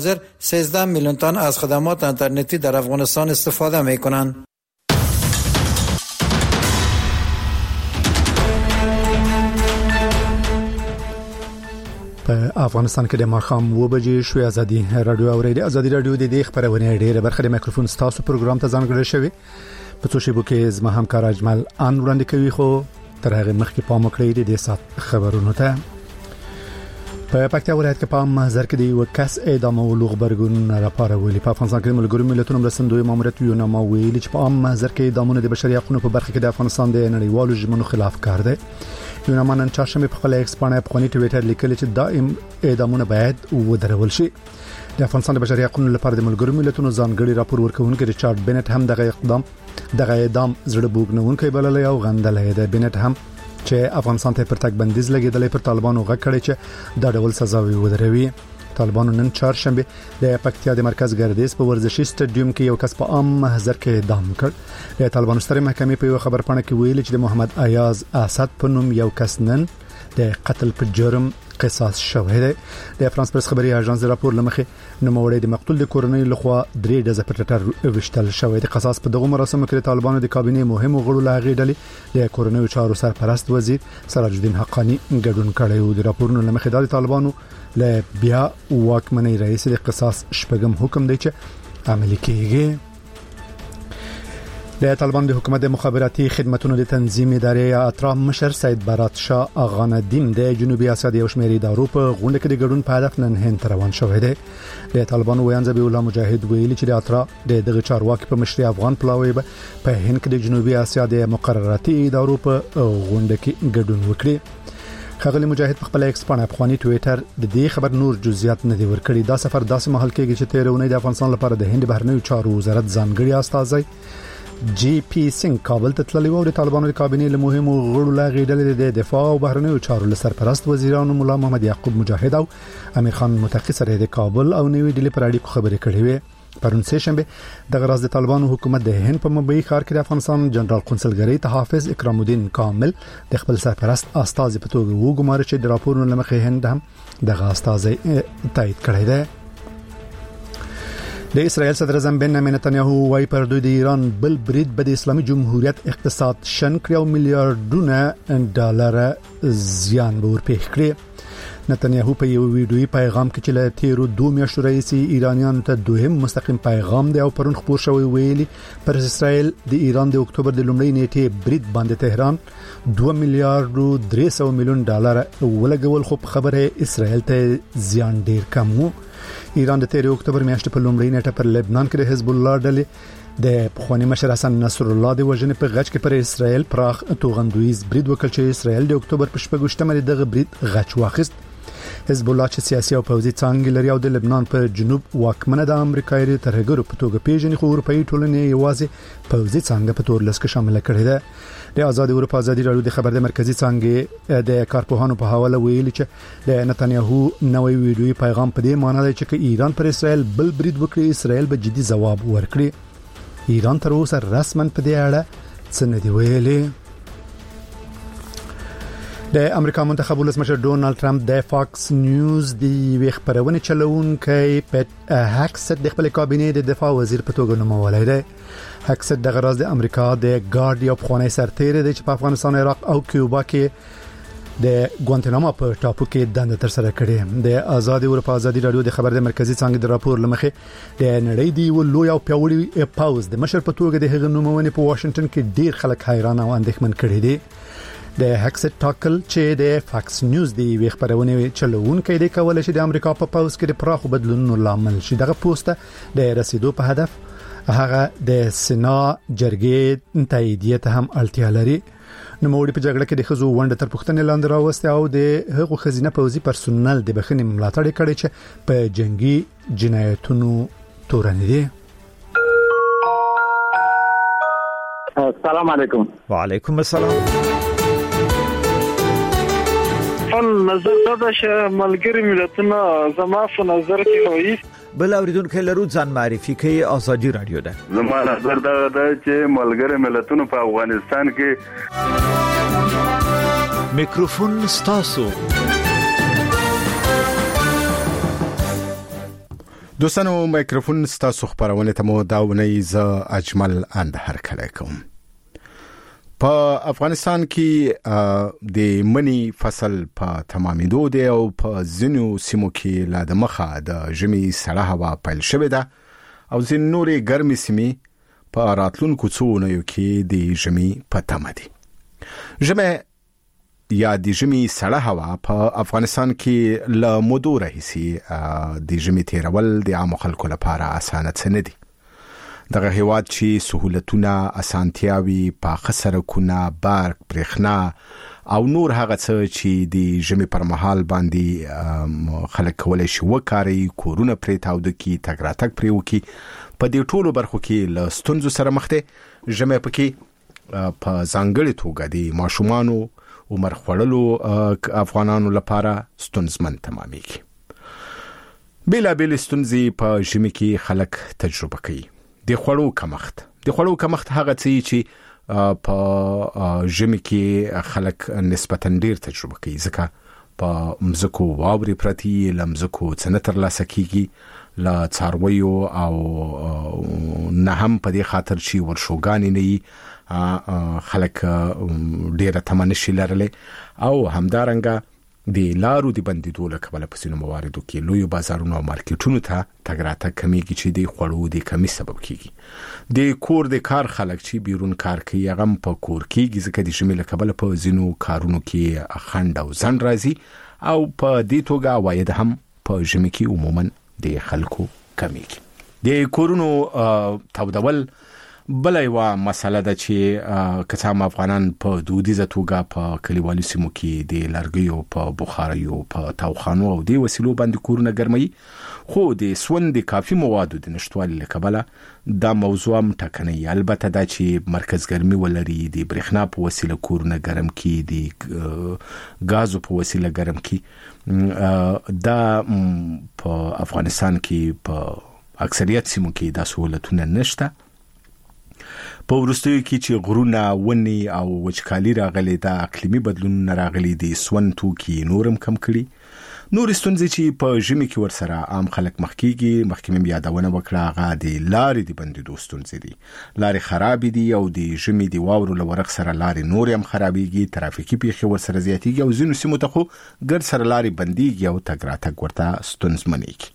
13 میلیون تن از خدمات اینترنتی در افغانستان استفاده میکنند. په افغانستان کې د ماښام 2 بجې شوې ازادي رادیو اوریدي ازادي رادیو د دې خبرونه ډېره برخه د میکروفون ستاسو پروګرام ته ځانګړی شوی په څو شیبو کې زما همکار اجمل ان وړاندې کوي خو تر هغه مخکې پام وکړئ د سات خبرونو ته. په پکتیا ولایت کې په محضر کې دی وکاس اعدامولو خبرګون راپاروي په افغانستان کې ملګرو ملتونو مرستندوی ماموریت یو نامه ویلي چې په محضر کې اعدامونه د بشري حقوقو په برخه کې د افغانستان د نړیوالو ژمنو خلاف کار دی. یو نامه نن چهارشنبه په خپل ایکس باندې په ټویټر لیکلی چې دائم اعدامونه باید ودرول شي. د افغانستان د بشري حقوقو لپاره د ملګرو ملتونو ځانګړي راپور ورکوونکي ریچارډ بنټ هم دغه اعدام زړه بوګنونکي بللی او غندلی دی. بنټ هم چې افغانستان ته پرتګ بندیز لګیدلې پر طالبانو غږ کړی چې دا ډول سزاوي ودروي. طالبانو نن چهارشنبه د پکتیا د مرکز ګردیز په ورزشي سټډیوم کې یو کس په عام محضر کې اعدام کړ. د طالبانو سترې محکمې په یو خبرپاڼه کې ویلي چې د محمد ایاز اسد په نوم یو کس نن د قتل په جرم قصاص شوی دی. د فرانس پرس خبري اژانس راپور لمخې نوموړی د مقتول د کورنۍ لخوا 3 ډزه پر ټټر وشتل شوی دی. قصاص په دغه مراسمو کې طالبانو د کابینې مهمو غړو لاغې ډلې د کورنۍ چارو سرپرست وزیر سراج الدین حقانی ګډون کړی و. د راپورونو لمخې د طالبانو له بیا واکمنۍ رئیس د قصاص شپږم حکم دی چې عملي کیږي. د طالبان د حکومت د مخابراتي خدماتو د تنظیم ادارې اطراف مشر سید بارات شاه اغا ندیم د جنوبي اسیا د شمیري ادارو په غونډه کې د ګډون په هدف نن هند روان شوی دی. د طالبان ویان ذبیح الله مجاهد ویلي چې د اطراف دغه چارواکي په مشري افغان پلاوی په هند کې د جنوبي اسیا د مقرراتي ادارو په غونډه کې ګډون وکړي. خغلی مجاهد په خپل ایکس باندې افغاني ټویټر د دې خبر نور جزئیات نه دی ورکړي. دا سفر داسې مهال کېږي چې 13 د افغانستان لپاره د هند بهرنیو چارو وزارت ځانګړي استازي جی پی سنگ کابل ته تللی و. د طالبانو د کابینې له مهمو غړو لاغې ډلې د دفاع او بهرنیو چارو له سرپرست وزیرانو مولا محمد یعقوب مجاهد او امیر خان متقی سره د کابل او نوې ډیلی پر اړیکو خبرې کړې وې. پرون سه شنبه د غراز د طالبانو حکومت د هند په ممبئی ښار کې د افغانستان جنرال قونسلګری ته حافظ اکرام الدین کامل د خپل سرپرست استازي په توګه وګمارل چې د راپورونو لمخې هند هم دغه استازي تایید کړی دی. د اسرائیل صدر اعظم بنیامین نتنیاهو وايي پر دوی د ایران بل برید به د اسلامي جمهوریت اقتصاد شن کړی او میلیارډونه ډالر زیان به ورپېښ کړي. نتنیاهو په یو ویډیوي پیغام کې چې له تیرو 2 میاشتو راهیسې ایرانیانو ته دوهم مستقیم پیغام دی او پرون خبر شوی ویلي پر اسرائیل د ایران د اکتوبر د لومړۍ نیټې برید باندې تهران 2 میلیارډ 300 میلیون ډالر ولګول خو خبره اسرائیل ته زیان ډیر کم وو. ایران د 13 اکتوبر میاشتې په لومړۍ نیټه پر لبنان کې د حزب الله ډلې د پخوانی مشر حسن نصر الله د وژنې په غچ کې پر اسرائیل پراخ توغندویز برید وکړ چې اسرائیل د اکتوبر په 28مه دغه برید غچ واخیست. حزب الله چې سیاسي او پوځي څانګې لري او د لبنان په جنوب واکمنه د امریکایي ترهګرو په توګه پیژني خو اروپאי ټولنې یوازې پوځي څانګه په تور لس کې شامل کړي ده. د آزاد اروپا ازادي رادیو د خبر د مرکزی څانګې د کارپوهانو په حواله ویلي چې د نتنیاهو نوې ویډیوي پیغام په دې معنی دی چې ایران پر اسرائیل بل برید وکړي اسرائیل به جدي ځواب ورکړي. ایران تر اوسه رسماً په دې اړه څه نه دی ویلي. د امریکا منتخب ولسمشر ډونالد ټرمپ د فاکس نیوز دی خبرونه چلوونکی پټ هکسټ د خپل کابینې د دفاع وزیر په توګه نومولای دی. هکسټ د غراز د امریکا د ګارد یو پخوانی سرتیر دی چې په افغانستان، عراق او کیوبا کې د ګوانتنامو په ټاپو کې دنده تر سره کړې. د آزاد اروپا ازادي رادیو د خبر د مرکزی څانګې د راپور لمخې د نړۍ دی ولوی او پیوړی پاوز د مشر په توګه د هغه نومونه په واشنگټن کې ډیر خلک حیران او اندېښمن کړي دي. د هکسټ ټاکل چې د فاکس نیوز دی خبرونه چلوونکی دی کولای شي د امریکا په پاوز کې د پراخو بدلونونو لامل شي. دغه پوسټه د رسیدو په هدف هغه د سنا جرګې تاییدیه ته هم اړتیا لري. نوموړي په جګړه کې د خزو ونډه تر پښتنې لاندې راوسته او د هغو خزینه پوځي پرسونل د بخښنې ملاتړ کړي چې په جنگي جنایتونو تورن دي. السلام علیکم. وعلیکم السلام. نظر دا چې ملګری ملتونه زما په نظر کې وایي بل اوریدونکو لرو ځان معرفي کوي. آزادي رادیو ده. زما نظر دا چې ملګری ملتونه په افغانستان کې میکروفون ستاسو. دوستانو مایکروفون ستاسو خبرونه ته مو داونی ز اجمل اند هر کله کوم. په افغانستان کې د منی فصل په تمامېدو دی او په ځینو سیمو کې لا د مخه د ژمي سړه هوا پیل شوې ده او ځین نورې ګرمې سیمې په راتلونکو څو اونیو کې د ژمي په تمه دي. ژمي یا د ژمي سړه هوا په افغانستان کې له مودو راهیسې د ژمي تیرول د عام خلکو لپاره اسانه څه نه دي. دغه هیواد چې سہولتونه اسانتیاوي په خسرکونه برق برېښنا او نور هغه څه چې د ژمي پر مهال باندې خلک کولای شي وکاري کورونه پرې تاوده کی تګ راتګ پرې وکي په دې ټولو برخو کې له ستونزو سره مخ دي. ژمي پکې په ځانګړي توګه د ماشومانو عمر خړلو افغانانو لپاره ستونزمن تمامېږي. بېلابېلې ستونزې په ژمي کې خلک تجربه کوي. د خوړو کمښت هغه څه چې په ژمي کې خلک نسبتاً ډیر تجربه کوي ځکه په مزکو واوري پرتی لمزکو څنګه ترلاسه کیږي لا څارویو او نه هم په دې خاطر چې ورشوګانی نه خلک ډیره تمنشي لرلې او همدارنګه د لارو د بندیدو له کبله په سینو مواردو کې لوی بازارونو او مارکیټونو ته تګ راتګ کمیږي چې د خوړو د کمی سبب کیږي. د کور د کار خلک چې بیرون کار کوي هغه په کور کېږي ځکه د ژمي له کبله په ځینو کارونو کې خنډ او ځنډ راځي او په دې توګه عواید هم په ژمي کې عموما د خلکو کمیږي. د کورونو تودول بل یو مسله ده چې کڅام افغانان په دودیزه توګه په کلیوالي سیمو کې د لرګیو په بخاریو په تاوخانو او د وسیلو باندې کورونه ګرمي خو د سوند کافي موادو د نشټوالي له کبله دا موضوع هم ټکنۍ. البته دا چې مرکز ګرمي ولري د برېښنا په وسیله کورونه ګرم کی د غازو په وسیله ګرم کی دا په افغانستان کې په اکثریت سیمو کې دا سہولتونه نشته. په ورستیو کې چې غرونه ونی او وچکالي راغلي د اقلیمي بدلون راغلي د سون توکي نورم کم کړي. نور ستونزې چې په ژمي کې ورسره عام خلک مخکې مې یادونه وکړه هغه د لارې د بندیدو ستونزې دي. لارې خراب دي او د ژمي د واورو له ورغ سره لارې نور هم خرابېږي ترافیکي پیښې ورسره زیاتېږي او ځینو سیمو ته خو ګرد سره لارې بندېږي او تګ راتګ ورته ستونزمنېږي.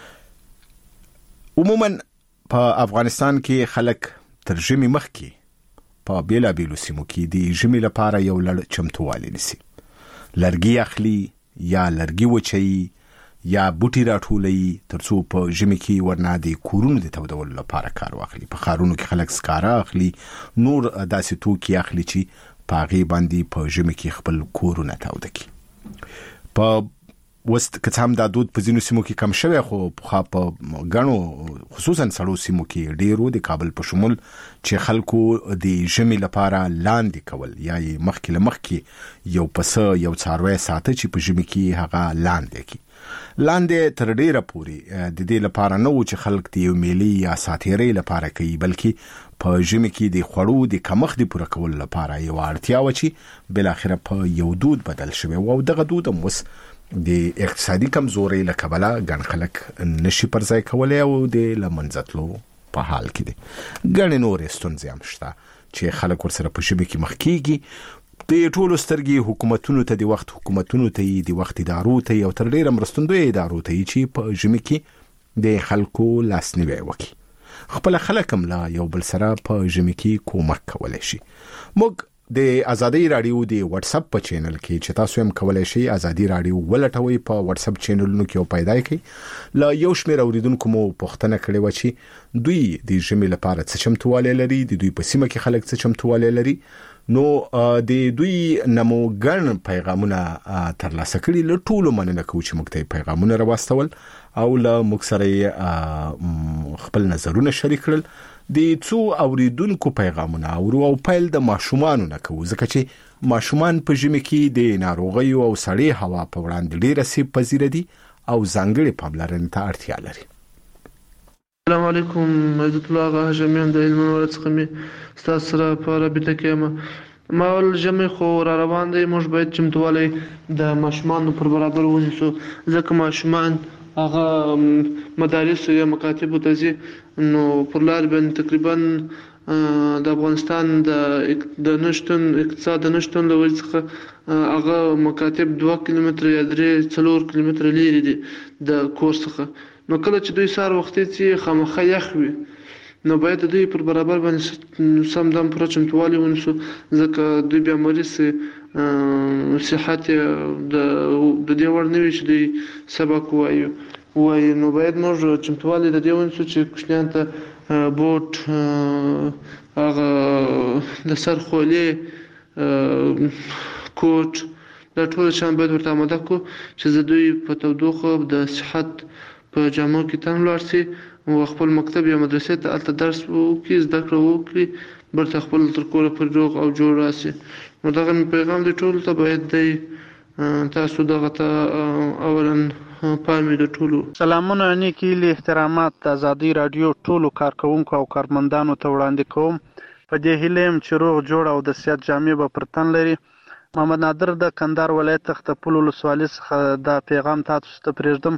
عموما په افغانستان کې خلک تر ژمي مخکې په بیلابېلو سیمو کې د ژمي لپاره یو لړ چمتووالی نیسي. لرګي اخلي یا لرګي وچوي یا بوټي راټولوي ترڅو په ژمي کې ورنه د کورونو د تودولو لپاره کار واخلي. په ښارونو کې خلک سکاره اخلي نور داسې توکي اخلي چې په هغې باندې په ژمي کې خپل کورونه تاوده کړي. په وست کڅام دا دود په ځینو سیمو کې کم شوی خو په غنو خصوصا سړو سیمو کې ډیرو د کابل په شمول چې خلکو د ژمي لپاره لاندې کول یا مخکې یو پس یو څاروي ساته چې په ژمي کې هغه لاندې تر ډیره پوري د دې لپاره نه و چې خلک د یو ملي یا ساتیري لپاره کوي بلکې په ژمي کې د خوړو د کمښت د پوره کولو لپاره یو اړتیا و چې بل اخره په یو دود بدل شوی او دغه دود هم وس د اقتصادي کمزوري له کبله ګڼ خلک نشي پر ځای کولای او د لمنځتلو په حال کې دي. ګڼ نورې ستونزې هم شته چې خلک ورسره په ژمي کې مخ کېږي. د ټولو سترګې حکومتونو ته د وخت حکومتونو ته د وخت ادارو ته او تر ډیره مرستندوی ادارو ته چې په ژمي کې د خلکو لاسنیوی وکړي. خپل خلک هم لا یو بل سره په ژمي کې کومک کولای شي. موږ د ازادي رادیو د واتس اپ په چینل کې چې تاسو هم کولای شئ ازادي رادیو ولټوي په واتس اپ چینلونو کې او پیدا کړئ. لا یو شمېر اوریدونکو مو پوښتنه کړې و چې دوی د ژمي لپاره څه چمتووالی لري د دوی په سیمه کې خلک څه چمتووالی لري. نو د دوی نمو ګڼ پیغامونه ترلاسه کړي. له ټولو مننه کوو چې موږ ته پیغامونه راواستول او له موږ سره خپل نظرونه شریک کړل. د څو اوریدونکو پیغامونه او پیل د ماشومانو نه کوو ځکه چې ماشومان په ژمي کې د ناروغیو او سړې هوا په وړاندې ډېر سیب پذیر دي او ځانګړې پاملرنې ته اړتیا لري. السلام علیکم عزت الله هاشمین د علم ورځ څخه مې ستاسو سره په رابطه کې ما ول ژمي خو را روان دی. موږ باید چمتووالی د ماشومانو پر برابر ونیسو ځکه ماشومان هغه مدارس یا مکاتب ته ځي نو پر لار باندې تقریبا د افغانستان د نشټون اقتصاد نشټون له وجې څخه هغه مکاتب 2 کیلومتر یا 3-4 کیلومتر لري دي د کور څخه نو کله چې دوی سار وخت چې خامخا یخ وي نو باید دوی پر برابر باندې سم دم پر چمتوالي ونیسو ځکه دوی بیا مریض صحت د دې وړ نه وي چې دوی سبق وایي نو باید موږ چمتوالي د دې ونیسو چې کوچنیان ته بوټ هغه د سر خولې کوټ دا ټول شان باید ورته آماده کړو چې زه دوی په تودوخه د صحت په جامو کې تن ولاړ شي او خپل مکتب یا مدرسې ته هلته درس وکړي زده کړه وکړي برته خپل تر کوره پورې روغ او جوړ راسي نو دغه پیغام دی ټولو ته باید دی تاسو دغه ته اولا پامې د ټولو سلامونه نیکی له احترامات د ازادي رادیو ټولو کارکونکو او کارمندانو ته وړاندې کوم په دې هیله يم چې روغ جوړ او د صحت جامې به پرتن لري محمد نادر د کندهار ولایت تختپل ولسوالۍ څخه دا پیغام تاسو ته پرېږدم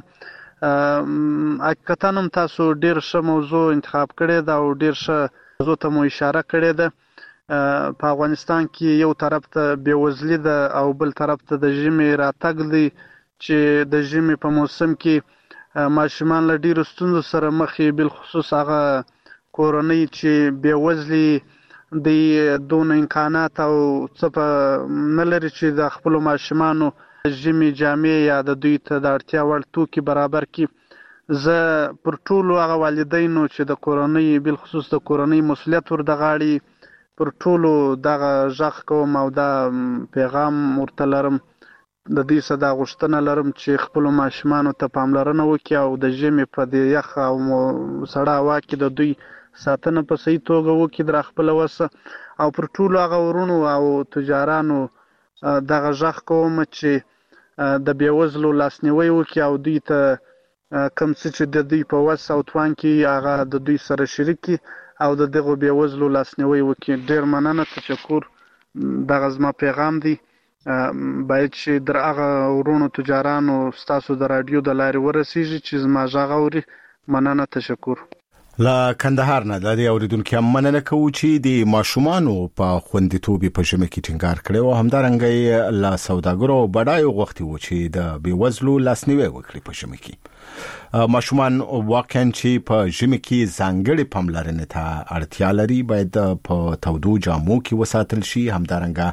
حقیقتا هم تاسو ډیر ښه موضوع انتخاب کړی دا او ډیر ښه موضوع ته مو اشاره کړې ده په افغانستان کې یو طرف ته بېوزلي ده او بل طرف ته د ژمي راتګ دی چې د ژمي په موسم کې ماشومان له ډیرو ستونزو سره مخ وي بالخصوص هغه کورنۍ چې بېوزلي د دون امکانات او څه نه لري چې د خپلو ماشومانو ژمي جامې یا د دوی ته د اړتیا وړ توکي برابر کړي زه پر ټولو هغه والدینو چې د کورنۍ بالخصوص د کورنۍ مسؤلیت ور د غاړي پر ټولو دغه غږ کوم او دا پیغام ورته لرم د دې صدا غوښتنه لرم چې خپل ماشومانو ته پاملرنه وکړي او د ژمي په دې یخ او سړه هوا کې د دوی ساتنه په صحیح توګه وکړي در خپل وسه او پر ټولو هغه ورونو او تجارانو دغه غږ کوم چې د بېوزلو لاسنیوي وکړي او دوی ته کوم څه چې د دوی په وس او توان کې هغه د دوی سره شریکي او د دغه بېوزلو لاسنیوي وکړي ډېر مننه تشکر دغه زما پیغام دی باید چې در هغه ورونو تجارانو ستاسو د رادیو د لارې ورسیږي چې زما غږ اوري مننه تشکر لا کندهار نه د اوریدونکو مننه کوو چې د ماشومانو په خوندیتوب په ژمه کې ټینګار کړي او همدارنګه لا سوداګرو بډایو غوښتي و چې د بیوزلو لاسنیوي وکړي په ژمه کې ماشومان واقعاً چې په ژمه کې ځانګړي پاملرنې ته اړتیا لري باید په تودو جامو کې وساتل شي همدارنګه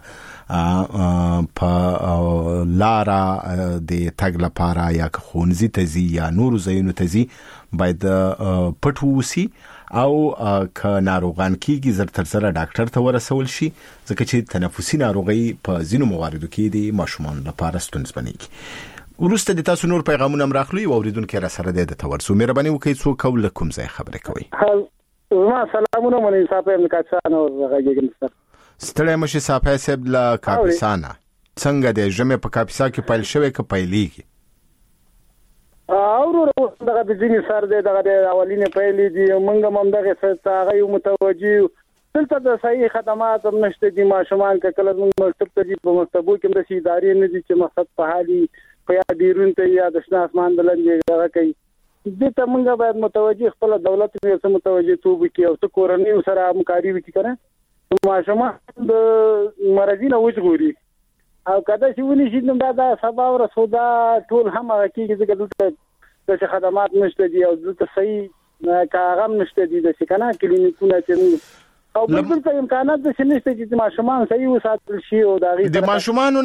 په لارا د تګ لپاره یا خونځي تزي یا نور زینو تزي باید پټوسی او ک ناروغان کیږي زر تر سره ډاکټر ته ورسول شي ځکه چې تنفسي ناروغي په ځینو مواردو کې د ماشومان لپاره ستونزمنه کیږي ورسته د تاسو نور پیغامونه مراخلي او اوریدونکو را سره د تورسو مهرباني وکړئ څو کول کوم ځای خبرې کوي ما سلامونه مونږ صاحب امکاتسان او غږیږم ستړی مشه صاحب صاحب لا کاپیسانا څنګه د ژمه په کاپیسا کې پیل شوی ک پیلېږي او دغه د ځینې سر دغه د اولینې پیلې دي موږ هم دغه څه هغه متوجي دلته د صحیح خدمات هم نشته دي ماشومان کله موږ مکتب ته دي په مکتبو کې د ادارې نه دي چې مقصد په حالي په یا ډیرون ته یا د شنه اسمان بلندې هغه کوي دې ته موږ باید متوجي خپل دولت یې سم متوجي توب کې او څو کورنۍ سره همکاري وکړي کنه ماشومان د مرزي نه وځغوري او کله چې ونی شي نو دا سبا او رسودا ټول هم هغه کې چې د خدمات نشته دي او د صحیح کارم نشته دي د څنګه کلینیکونه چې او بل څه امکانات د نشته چې ماشومان صحیح وساتل شي او د ماشومانو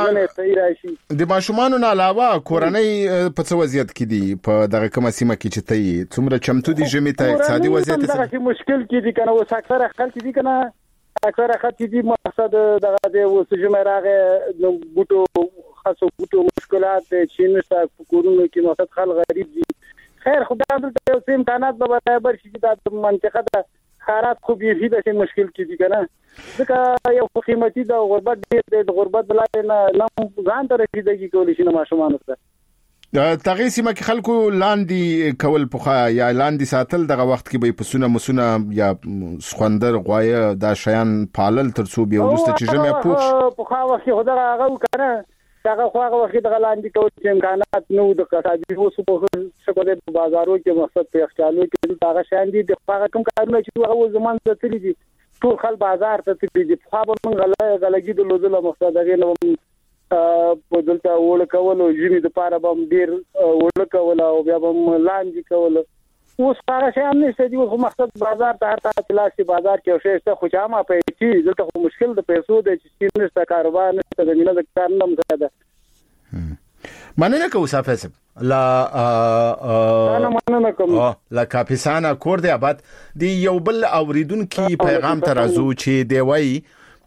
نه علاوه کورنۍ په څه وضعیت کې دي په دغه کومه سیمه کې چې ته څومره چمتو دي ژمي ته اقتصادي وضعیت څه مشکل کې دي کنه اوس اکثره خلک دي کنه اکثره خلک دي مقصد دغه د اوس ژمي راغې بوټو خاصو بوټو مشکلات چې نشته کورونو کې مقصد خلک غریب دي خیر خدای دې ته امکانات به برابر شي د منطقه د خارات خو به دې د مشکل کې دي کنه ځکه یو قیمتي د غربت د غربت بلای نه ځان ته رسیدګي کولی شي ماشومان سره تغې سیمه کې خلکو لاندې کول پخا یا لاندې ساتل دغه وخت کې به پسونه مسونه یا سخوندر غوایه دا شیان پالل ترڅو به ورسته چې جمع پوښ پخا وخت خدای هغه کنه هغه خو هغه وخت د غلاندې کول چې امکانات نو د قصابي اوس په څه په بازارو کې مقصد په اختیارلو کې هغه شان دي د هغه کوم کارونه چې هغه زمان ته تللی دي ټول خل بازار ته تللی دي خو به موږ غلګي د لودل مقصد هغه نو په دلته وړ کول او جمی د پاره به ډیر وړ کول او بیا به لاندې کول اوس هغه شان نشته دی خو مقصد بازار ته هر تاسو بازار کې شته خو جامه په چې دلته خو مشکل د پیسو د چې نشته کاروبار نشته د مینه د کار نه مزه مننه کوم صاحب لا انا مننه کوم لا کاپیسانا کور دی آباد دی یو بل اوریدونکو پیغام ترازو چې دی وای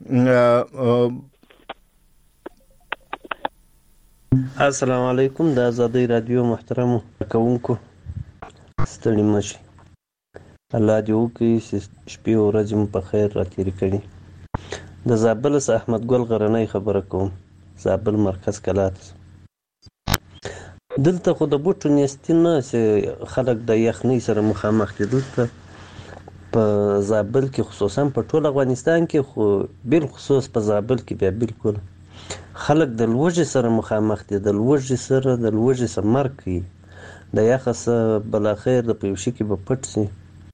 السلام علیکم د آزادۍ رادیو محترم کوونکو ستړي مشي الله دې وکړي شپې او ورځې مو په خیر راتېرې کړي د زابل څخه احمد ګل غرنۍ خبره کوم زابل مرکز کلات دلته خو د بوټو نیستي نه چې خلک د یخنۍ سره مخامخ دي دلته په زابل کې خصوصا په ټول افغانستان کې خو بالخصوص په زابل کې بیا بالکل خلک د لوږې سره مخامخ دي د لوږې سره مرګ کوي د یخس بل اخر د پیوشي کې به پټ سي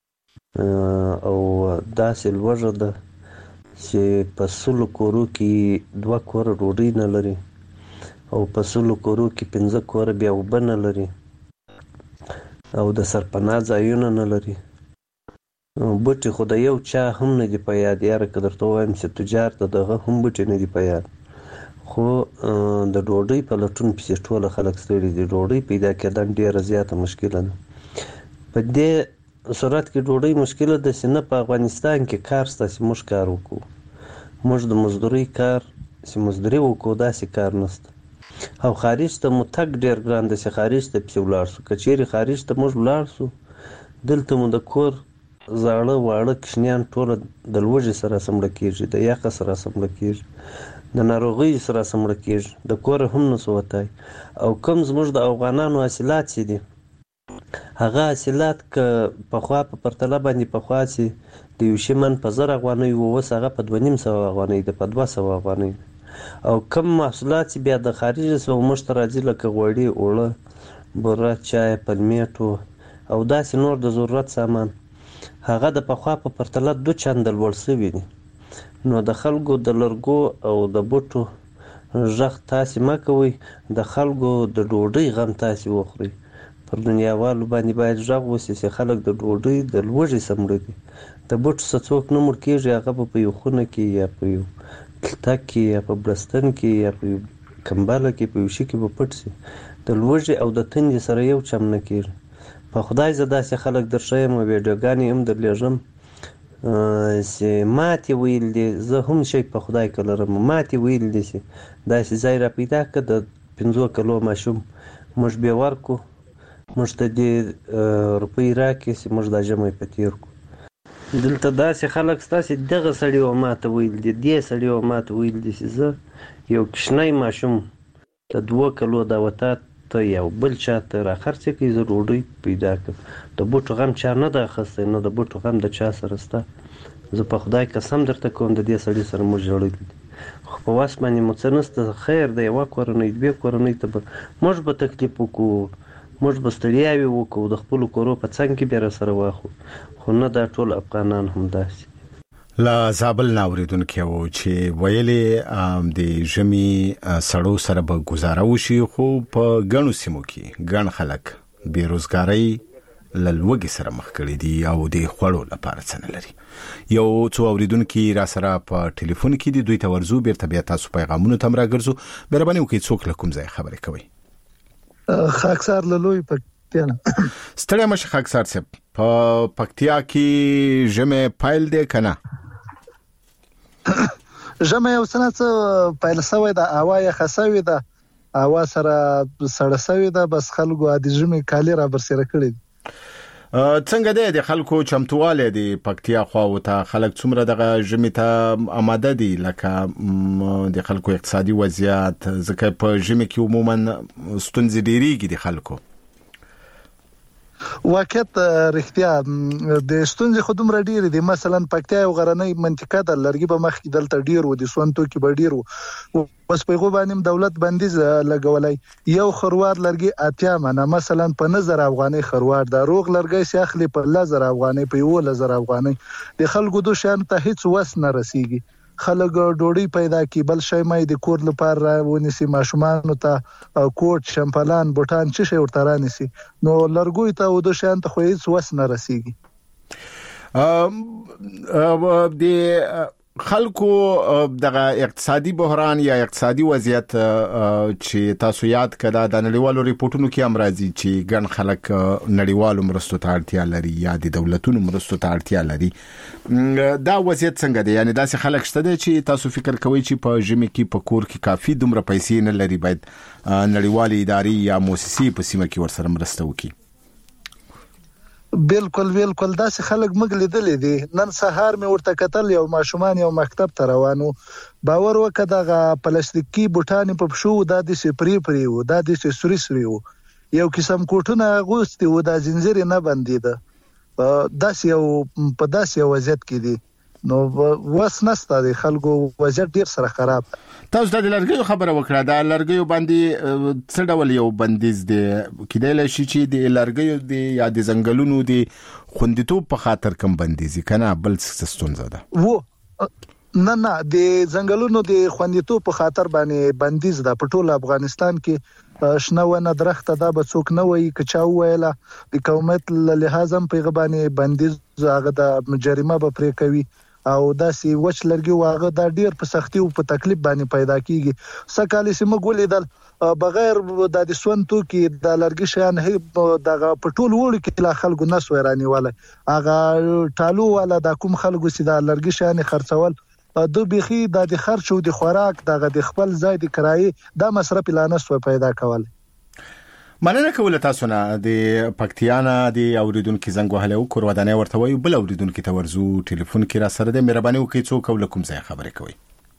او داسې لوږه ده چې په سلو کورو کې 2 کور ډوډۍ نه لري او په سلو کورو کې 15 کور بیا وبه نه لري او د سرپناه ځایونه نه لري بوټي خو د یو چا هم نه دی په یاد یاره که درته وایم چې تجار ته دغه هم بوټي نه دی په یاد خو د ډوډۍ په لټون پسې ټول خلک ستړي دي ډوډۍ پیدا کېدل ډیره زیاته مشکله ده په دې صورت کې ډوډۍ مشکله ده چې نه په افغانستان کې کار شته چې موږ کار وکړو موږ د مزدورۍ کار چې مزدوري وکړو داسې کار نشته او خارج ته مو تګ ډیر ګران ده چې خارج ته پسې ولاړ شو که چیرې خارج ته موږ ولاړ شو دلته مو د کور زاړه واړه کشنیان ټول د لوږې سره سمړه کېږي د یخه سره سمړه کېږي د ناروغۍ سره سمړه کېږي د کور هم نسو وتای او کوم زموږ د افغانانو حاصلات چې دي هغه حاصلات که پخوا په پرتله باندې پخوا چې د یو شي من په 1000 افغانۍ اوس هغه په 2500 افغانۍ ده په 200 افغانۍ او کم محصولات چې بیا د خارج څخه موږ ته راځي لکه غوړي اوړه بوره چای پلمېټو او داسې نور د ضرورت سامان هغه د پخوا په پرتله 2 چنده لوړ شوي دي نو د خلکو د لرګو او د بوټو غږ تاسې مه کوئ د خلکو د ډوډۍ غم تاسې وخورئ پر دنیاوالو باندې باید غږ وشي چې خلک د ډوډۍ د لوږې سمړه دي د بوټو څخه څوک نه مړ کېږي هغه به په یو خونه کې یا په یو تلتک کې یا په بړستن کې یا په یو کمبله کې په یو شي کې به پټ شي د لوږې او د تندې سره یو چم نه کېږي په خدای زه داسې خلک درښیم او ویډیوګانې هم درلیږم چې ماتې ویل دي زه هم شي په خدای که لرم ماتې ویل دي چې داسې ځای را پیدا کړه د 15 کلو ماشوم موږ بې ورکو موږ ته دې روپۍ راکړي چې موږ دا ژمی په تېر کړو دلته داسې خلک شته چې دغه سړي و ماته ویل دي دې سړي و ماته ویل دي چې زه یو کوچنی ماشوم د 2 کلو دا وتات ته یو بل چا ته راخرڅې کړي زه ډوډۍ پیدا کړم د بوټو غم چا نه ده اخیستی نه د بوټو غم د چا سره شته زه په خدای قسم درته کوم د دې سړي سره موږ ژړلي دي خو په وس باندې مو څه نشته خیر د یوه کورنۍ 2 کورنۍ ته به موږ به تکلیف وکړو موږ به ستړیاوې وکړو د خپلو کورو په څنګ کې بیا راسره واخلو خو نه دا ټول افغانان هم داسې لا زابل ناوریدونکو چې ویلې د ژمي سړو سره به گزاره وشي خو په ګڼو سیمو کې ګڼ خلک بیروزګارۍ لوږې سره مخ کړي دي او د خوړو لپاره څه نه لري یو څو اوریدونکو را سره په ټلیفون کې دي دوی ته ورزو بیرته بیا تاسو پیغامونه تم راګرځو مهرباني وکړئ څوک له کوم ځای خبرې کوي خاکسار لوی پکتیا ستړی مشه خاکسار صاحب په پکتیا کې ژمي پایل دی کنه ژمه یو سنه پایل سوی ده هوا یې خسوي ده هوا سره سړه سوي ده بس خلکو د ژمي کالی را برسره کړی څنګه دی د خلکو چمتواله دی پکتیا خو ته خلک څومره دغه ژمي ته آماده دي لکه د خلکو اقتصادي وضعیت ځکه په ژمي کې عموما ستونزې ډېریږي د خلکو واقعیت رښتیا د ستونزې خودم را ډیر دي. مثلا پکتیا یو غرنۍ منطقه ده، لرګي به مخ کې دلته ډیر و دي، سونتو کې به ډیر و، بس په غو باندې دولت بندیز لګولای. یو خروار لرګي 80 منه مثلا په 1000 افغاني خروار دا روغ لرګي سي اخلي په 1000 افغاني په 1000 افغاني. د خلکو د شان ته هیڅ وس نه رسیږي. خلک ډوډۍ پیدا کی بل شي مې د کور لپاره ونیسي، ماشومان ته کوټ شمپلان بوټان چې شي ورته رانیسي، نو لرګوي ته د شان ته خو هیڅ وس نه رسیږي. د خلکو دغه اقتصادي بحران یا اقتصادي وضعیت چې تاسو یاد کړه د نړیوالو ریپورتونو کې هم راځي چې ګڼ خلک نړیوالو مرستو ته اړتیا لري یا د دولتونو مرستو ته اړتیا لري. دا وضعیت څنګه دی؟ یعنی داسې خلک شته دي چې تاسو فکر کوئ چې په ژمي کې په کور کې کافي دومره پیسې نه لري باید نړیوالې ادارې یا مؤسسې په سیمه کې ورسره مرسته وکړي؟ بالکل داسې خلک موږ لیدلې دي. نن سهار مې ورته کتل، یو ماشومان یو مکتب ته روانو، باور وکړه دغه پلاستیکي بوټان په پښو د دې سپری وو، د دې سوري وو، یو قسم کوټونه غوستي وو، د زنجیر نه بندیده. داسې یو وضعیت کې دي، نو وس نسته د خلکو، وضعیت ډیر سره خراب. تاسو د لرګیو خبره وکړه، د لرګیو باندې څه ډول یو بندیز دی؟ کېدای شي چې د لرګیو دی یا د ځنګلونو دی خوندیتوب په خاطر کم بندیزي کنه بل څه ستونزه ده؟ نه د ځنګلونو د خوندیتوب په خاطر باندې بندیز ده. په ټول افغانستان کې شنه ونه درخته دا به څوک نه وایي، که چا وویله د قومیت له لحاظ هم په غبانې بندیز هغه د جریمه به پرې کوي، او داسې وچ لرګي واغه دا ډیر په سختي او په تکلیف باندې پیدا کیږي. سکهاله سیمه ګولیدل بغیر د سونتو کې د لرګي شان دغه پټول وړ کې لا خلکو نس ورانی والا هغه ټالو والا د کوم خلکو سي د لرګي شان خرڅول د بيخي د خرچ او د خوراک دغه د خپل ځای د کرایې د مصرف لانس پیدا کول. مننه کوله تاسو نه د پکتیانا د اوریدونکو زنګ وهله او کور ودانې ورته وي بل اوریدونکو ته ورزو ټلیفون کې را سره د مهرباني وکړئ څوک ولکم ځای خبرې کوي.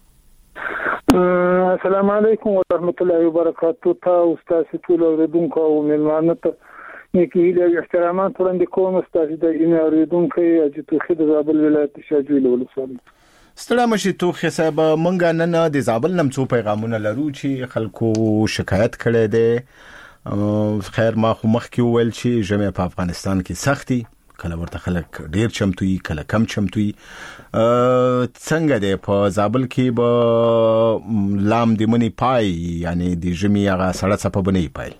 السلام علیکم ورحمت الله وبرکاتہ. تاسو استاد ټول اوریدونکو او ملمانه ته نیکی له احترامات وړاندې کوم. استاد د ایمه اوریدونکو اجي توخید زابل ولایت شاجوی ولسوالۍ. ستړي مشي توخه صاحب مونږ نن د زابل نمڅو پیغامونه لرو چې خلکو شکایت کړي دي. خیر ما خو مخ کې ویل چې ژمه په افغانستان کې سختي، کله ورته خلک ډیر چمتوي کله کم چمتوي. څنګه دی په زابل کې به لام د منی پای یعنی د ژمي هغه سړه څه په بنې پای؟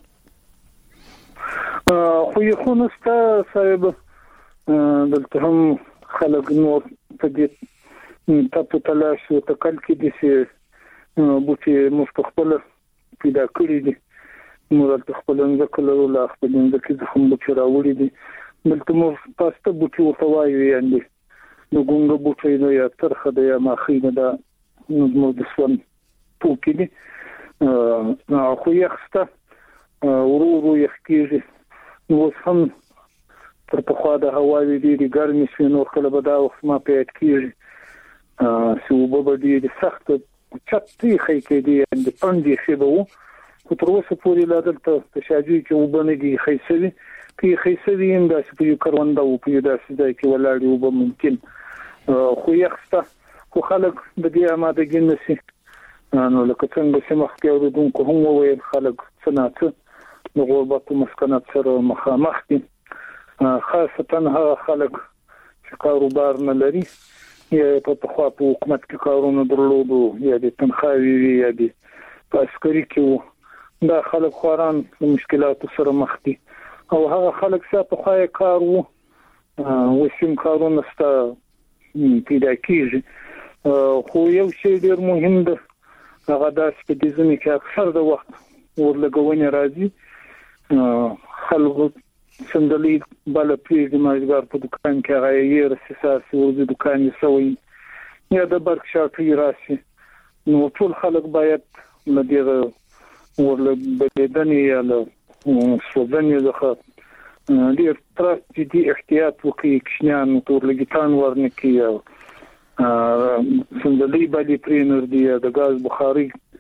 خو یې خو نسته صاحب، دلته هم خلک نور په دې تاسو تلاش او تکل کې دي چې بوټي مستقبل پیدا کړی دي. مراد خپل ځکه لا خپل ځکه د هم بوټي راوړي دي. دلته مو پاسته بوټي وتوایي یعنی نو ګونګ بوټي نو یا ترخه د یا ماخینه دا نو د سون پوکې دي. خو یخسته ورو یخکیږي، نو هم تر په خوا د هوا دی ګرمي شي، نو کله به دا وخت ما پیټ کیږي سو به دې سخت چتي خې کې دي د پندې شی به خو تر اوسه پورې لا دلته په شاجوی کې وبنګي خیسوي کې خیسوي هم داسې په یو کرونده او په یو داسې ځای کې ولاړ او به ممکن خو یخسته خو خلک د دې آمادګي نشي. نو لکه څنګه چې مخکې اوریدونکو هم وویل خلک څنګه د غربت او مسکنات سره مخامخ دي، خاصتا هغه خلک چې کاروبار نه لري یا په خوا په حکومت کې کارونه درلودو یا د تنخواهي یا د عسکري کې دا خلک خوران مشکلات سره مخ دي، او هغه خلک چې په خای کار وو وسیم کارونه ستا پیدا کیږي. خو یو شی ډیر مهم ده، هغه د سپیډیزم کې اکثر د وخت ورلګونې راځي. خلکو سندلي بل پیږي ماجګر په دکان کې هغه یې رساسي ورته دکان یې سوی یا د برک شاټي راسي. نو ټول خلک باید لدیغه ورلګدنې یا له سودنې ځخه ډیر تر دې احتیاط وکړي، کښنان تورلګیتان ورنکي یا سندلي باندې پرینر دی د غاز بخاري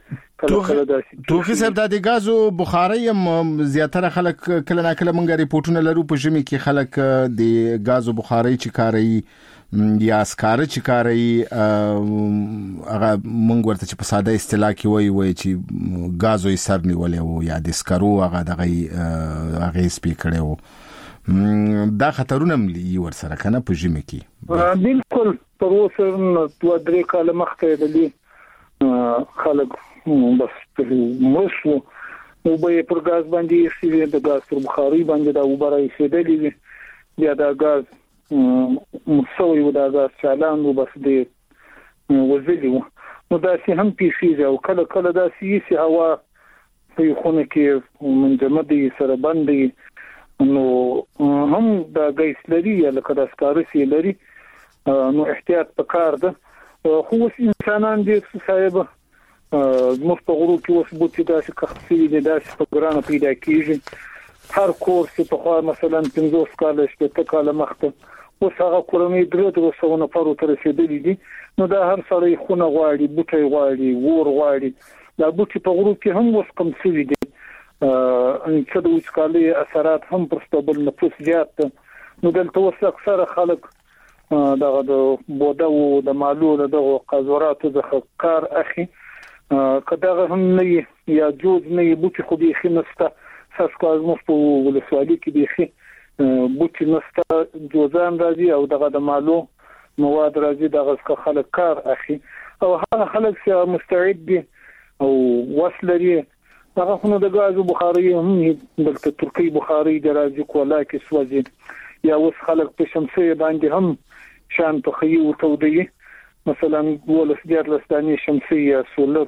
توخي صاحب د غازو بخاري هم زیاتره خلک کله نا کله مونږ ریپورتونه لرو په ژمي کې خلک د غازو بخاري چې کاروي یا اسکار چې کاروي هغه مونږ ورته چې په ساده اصطلاح کې وایي چې غازو یې سر نیولې او یا د اسکارو هغه دغه سپیکر وو دا خطرونه ملي ور سره کنه په ژمي کې بالکل په اوسه 2-3 کال مخکې د دې خلک بس مشو او به پر غاز باندې چې د غاز پر بخاري باندې دا وبره شیدلې بیا دا غاز مسوي ودا غاز چالان او بس دې وزلي نو دا چې هم پیښیږي او کله کله دا سیاسي هوا په خونه کې منجمدي سره باندې نو هم دا غیس لري یا لکه د سکارسي لري نو احتیاط پکار ده خو انسانان دې صاحب مستغرو کې اوس بوتي دا چې کخصي دي دا چې په ګرانه پیدا کیږي هر کورس په خو مثلا 15 کال شپه کال مخته اوس هغه کورنۍ درته نفر تر رسیدلې دي نو دا هر سړی خونه غواړي بوټي غواړي ور غواړي دا بوټي په غرو کې هم اوس کم شوي دي چې د وچکالي اثرات هم پر ستبل نفوس زیات نو دلته اوس اکثر خلک دغه د بوده او د مالو د قزوراتو د کار اخی کداغه هم نه یا جوز نه بوټي خو به خنسته ساسکاز مو په ولسوالۍ کې به بوټي نسته جوزان راځي او دغه د مالو مواد راځي دغه خلک کار اخی او هغه خلک چې مستعد دي او وصلري هغه خو د غازو بخاري هم د ترکی بخاري درازي کولا کې سوځي یا اوس خلک په شمسيه باندې هم شان په خيو تودي مثلا ولس ديار لستاني شمسيه سولر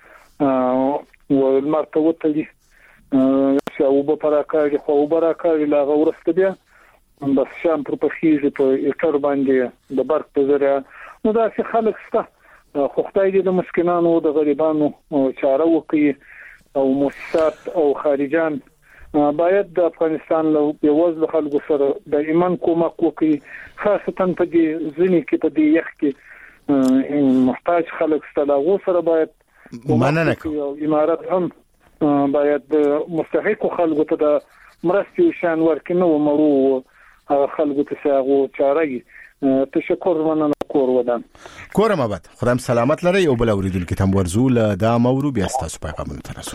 والمرتوتلي او بپراکاږي خو وبراکاږي لا غورسته بیا بس شان پر پخېږي په ایټر باندې د برق په ذریعہ نو دا چې خلک ستا خو خدای دې د مسکینانو د غریبانو چاره وکړي او مؤسسات او خارجان باید د افغانستان له یوازې خلکو سره د ایمان کومک وکړي خاصتا په دې ځینې کې په دې یخ کې محتاج خلک ستلاغو سره باید مننه کوي او امارات هم باید مستحق خلکو ته د مرستې شان ورکړي نو مرو خلکو ته ساغو چاره تشکر مننه کور ودان کورم آباد خدام سلامت لري او بل اوریدونکو ته ورزول دا مورو بیا تاسو پیغامونه ترسو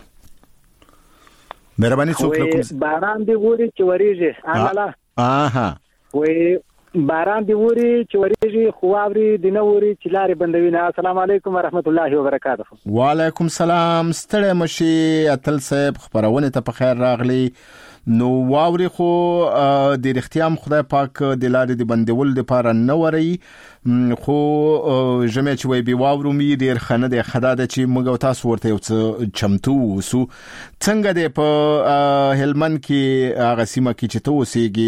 مهرباني څوک کوم باران دی وری چې وریږي اها وې باران دی وری چې وریږي خواوري د نوري چې لارې بندوي نه السلام علیکم ورحمت الله وبرکاته وعلیکم السلام ستړی مشي اتل صاحب خبرونه ته په خیر راغلی نو واوري خو د اختیام خدای پاک د لارې د بندول د پاره نه وري خو جمع چې وي بي واورو می ډیر خنه د خداده چې موږ تاسو ورته یو څه چمتو وسو څنګه د په هلمند کې هغه سیمه کې چې ته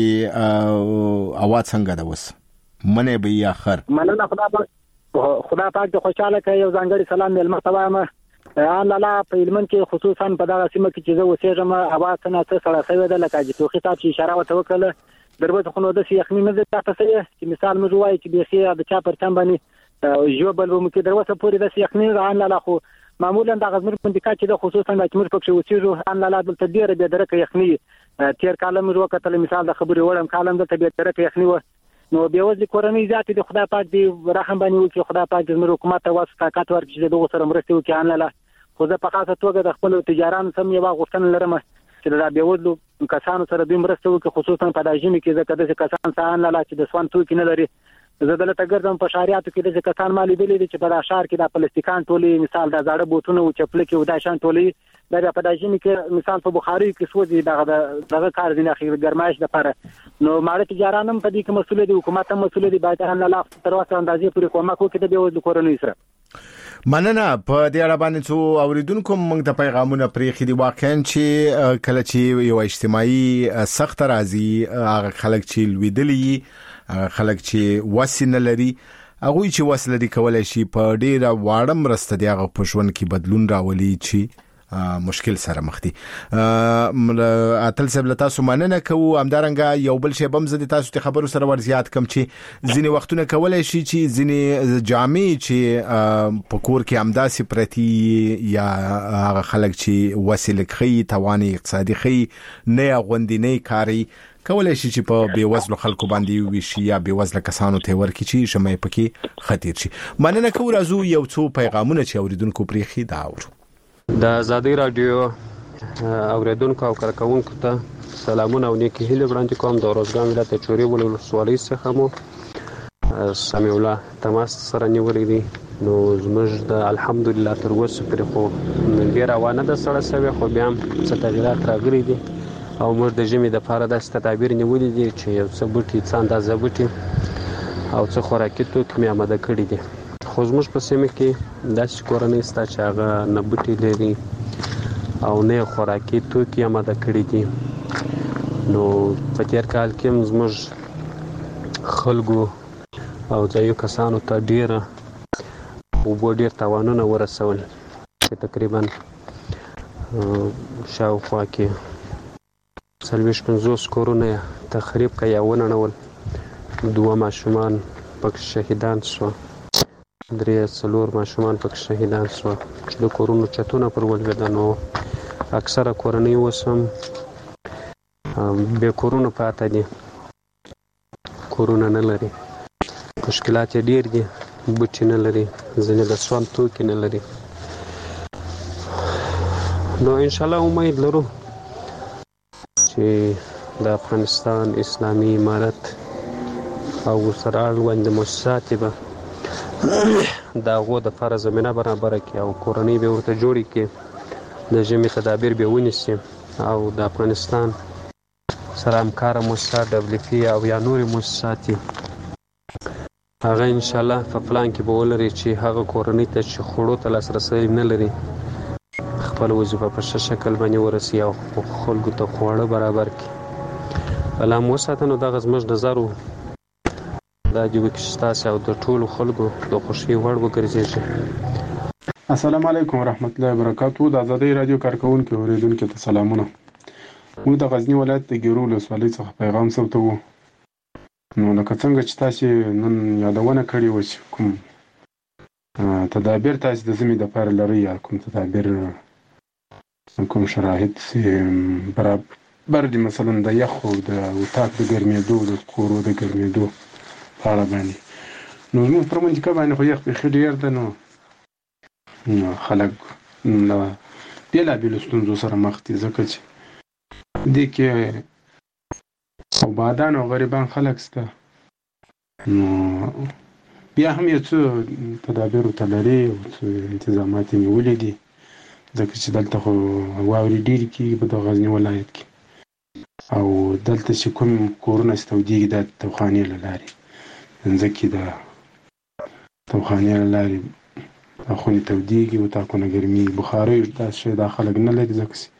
وسېږي اواز څنګه ده وس منه به اخر مننه خدای پاک د خوشاله کوي یو ځانګړي سلام ملما تمامه الله په علم کې خصوصا په دغه سیمه کې چې زه وسېږم اواز څنګه سره سوي ده لکه چې توخي تاسو اشاره وکړه دربته خو نو د یخني نه ده تاسو چې مثال موږ وایي چې به د چا پر تم باندې جوبل ومو کې دروازه پورې د یخني الله خو معمولا د غزمر پندکا چې د خصوصا د چمر پکې وسېږو الله دلته ډیره به درکه یخني تیر کال موږ وکړل مثال د خبري وړم کالم د طبيعت درکه یخني و نو بیا وځي کورنۍ ذات د خدای پاک دی رحم باندې وکړي خدای پاک د حکومت ته واسطه طاقت ورکړي دغه سره مرسته وکړي الله خو زه په خاصه توګه د خپل تجاران سم یو غوښتنه لرم چې دا بیوزلو کسانو سره د مرسته وکړي خصوصا په داجمي کې ځکه د کسان سره الله چې د سوان توکي نه لري زه دلته ګرځم په شاریاتو کې د کسان مالی دي چې په اشار کې د پلاستیکان ټولي مثال د زاړه بوتونه او چپل کې ودای شان ټولي د په داجمي کې مثال په بخاري کې سوځي دغه کار دي نه خیر ګرمایش د پاره نو ماړه تجاران هم په دې کې مسؤل دي حکومت هم مسؤل دي باید الله تر واسه اندازې پورې کومک وکړي د بیوزلو کورنۍ سره مننه په دې اړه باندې څو اوریدونکو موږ ته پیغامونه پرېخي دي واقعا چې کله چې یو اجتماعي سخت راځي هغه خلک چې لویدلي خلک چې وسینه لري هغه چې وسله دي کولای شي په ډیره واړه مرسته دی هغه پښون کې بدلون راولي چې مشکل سره مخ دي. اتل سب تاسو مننه کوو همدارنګه یو بل شی بم زدي تاسو ته خبرو سره ور زیات کم چې ځینی وختونه کولای شي چې ځینی جامع چې پکور کې امداسي پرتی یا هغه خلک چې وسیله خي تواني اقتصادي خي نه غوندي نه کاری کولای شي چې په بیوزلو خلکو باندې وشي یا بیوزله کسانو ته ورکی چې شمه پکې خطر شي. مننه کوو راځو یو څو پیغامونه چې اوریدونکو پریخي دا اورو. د آزادۍ رادیو اوریدونکو او کارکونکو ته سلامونه او نیکی هیله وړاندې کوم. د روزګان ولایت چوري ولسوالۍ څخه مو سمیع الله تماس سره نیولې دي. نو زموږ د الحمدلله تر اوسه پرې خو ډیر روانه ده سره سوي خو بیا هم څه تغیرات راغلي دي او موږ د ژمي د لپاره داسې تدابیر نیولې دي چې یو څه بوټي څه اندازه بوټي او څه خوراکي توکي مې آماده کړي دي. خو زموږ په سیمه کې داسې کورنۍ شته چې هغه نه بوټي لري او نه خوراکي توکي آماده کړي دي. نو په تیر کال کې زموږ خلکو او ځایو کسانو ته ډیره اوبو ډیر تاوانونه ورسول چې تقریبا شاوخوا کې 50 کورونه تخریب کړي او ونړول. 2 ماشومان پکې شهیدان شو، 3 ماشومان پکې شهیدان شو. د کورونو چتونه پر ولوېدل. نو اکثره کورنۍ وسم به کورونه پاتې دي، کورونه نه لري، مشکلات ډیر دي، بوټي نه لري، ځینې د سوال توکي نه لري. نو ان شاء الله امید لرو چې د افغانستان اسلامي امارت او سره اړوند مؤسسات به د هغو دپاره زمینه برابره کړي او کورنۍ به ورته جوړې کړي، د ژمي تدابیر به ونیسي او د افغانستان سره همکاره مؤسسات WFP او یا نورې مؤسسات هغه ان شاء الله په پلان کې به ولري چې هغه کورنۍ ته چې خوړو ته لاسرسی نه لري خپل وظیفه په ښه شکل باندې ورسي او خلکو ته خواړه برابر کړي. الله مو ساتنه. نو دغه زموږ نظر و دا دی چې تاسو او د ټولو خلکو د خوشي وړ وګرځي. السلام علیکم ورحمت الله وبرکاتہ. د آزادۍ رادیو کارکونکو اوریدونکو ته سلامونه. موږ د غزنی ولایت د ګیرو ولسوالۍ څخه پیغام ثبتوو. نو لکه څنګه چې تاسو نن یادونه کړې و چې کوم تدابیر تاسو د زمي د لپاره لري یا کوم تدابیر کوم شرایط برابر دي، مثلا د یخ او د وتاک د ګرمېدو د کورو د ګرمېدو په اړه باندې. نو موږ پر منځ باندې خو یخ په ډیر ده. نو خلک بیلابیلو ستونزو سره مخ دي ځکه چې دې کې او بادان او غریبان خلک سته. نو بیا هم یو څه تدابیر ورته لري او څه انتظامات یې نیولي دي ځکه چې دلته خو واورې ډېرې کېږي په د غزني ولایت کې او دلته چې کوم کورونه استودېږي دا توخانې له لارې ځمکې د توخانې له لارې خونې تودېږي وطاقونه ګرمېږي. بخارۍ دا شی دا خلک نه لري ځکه چې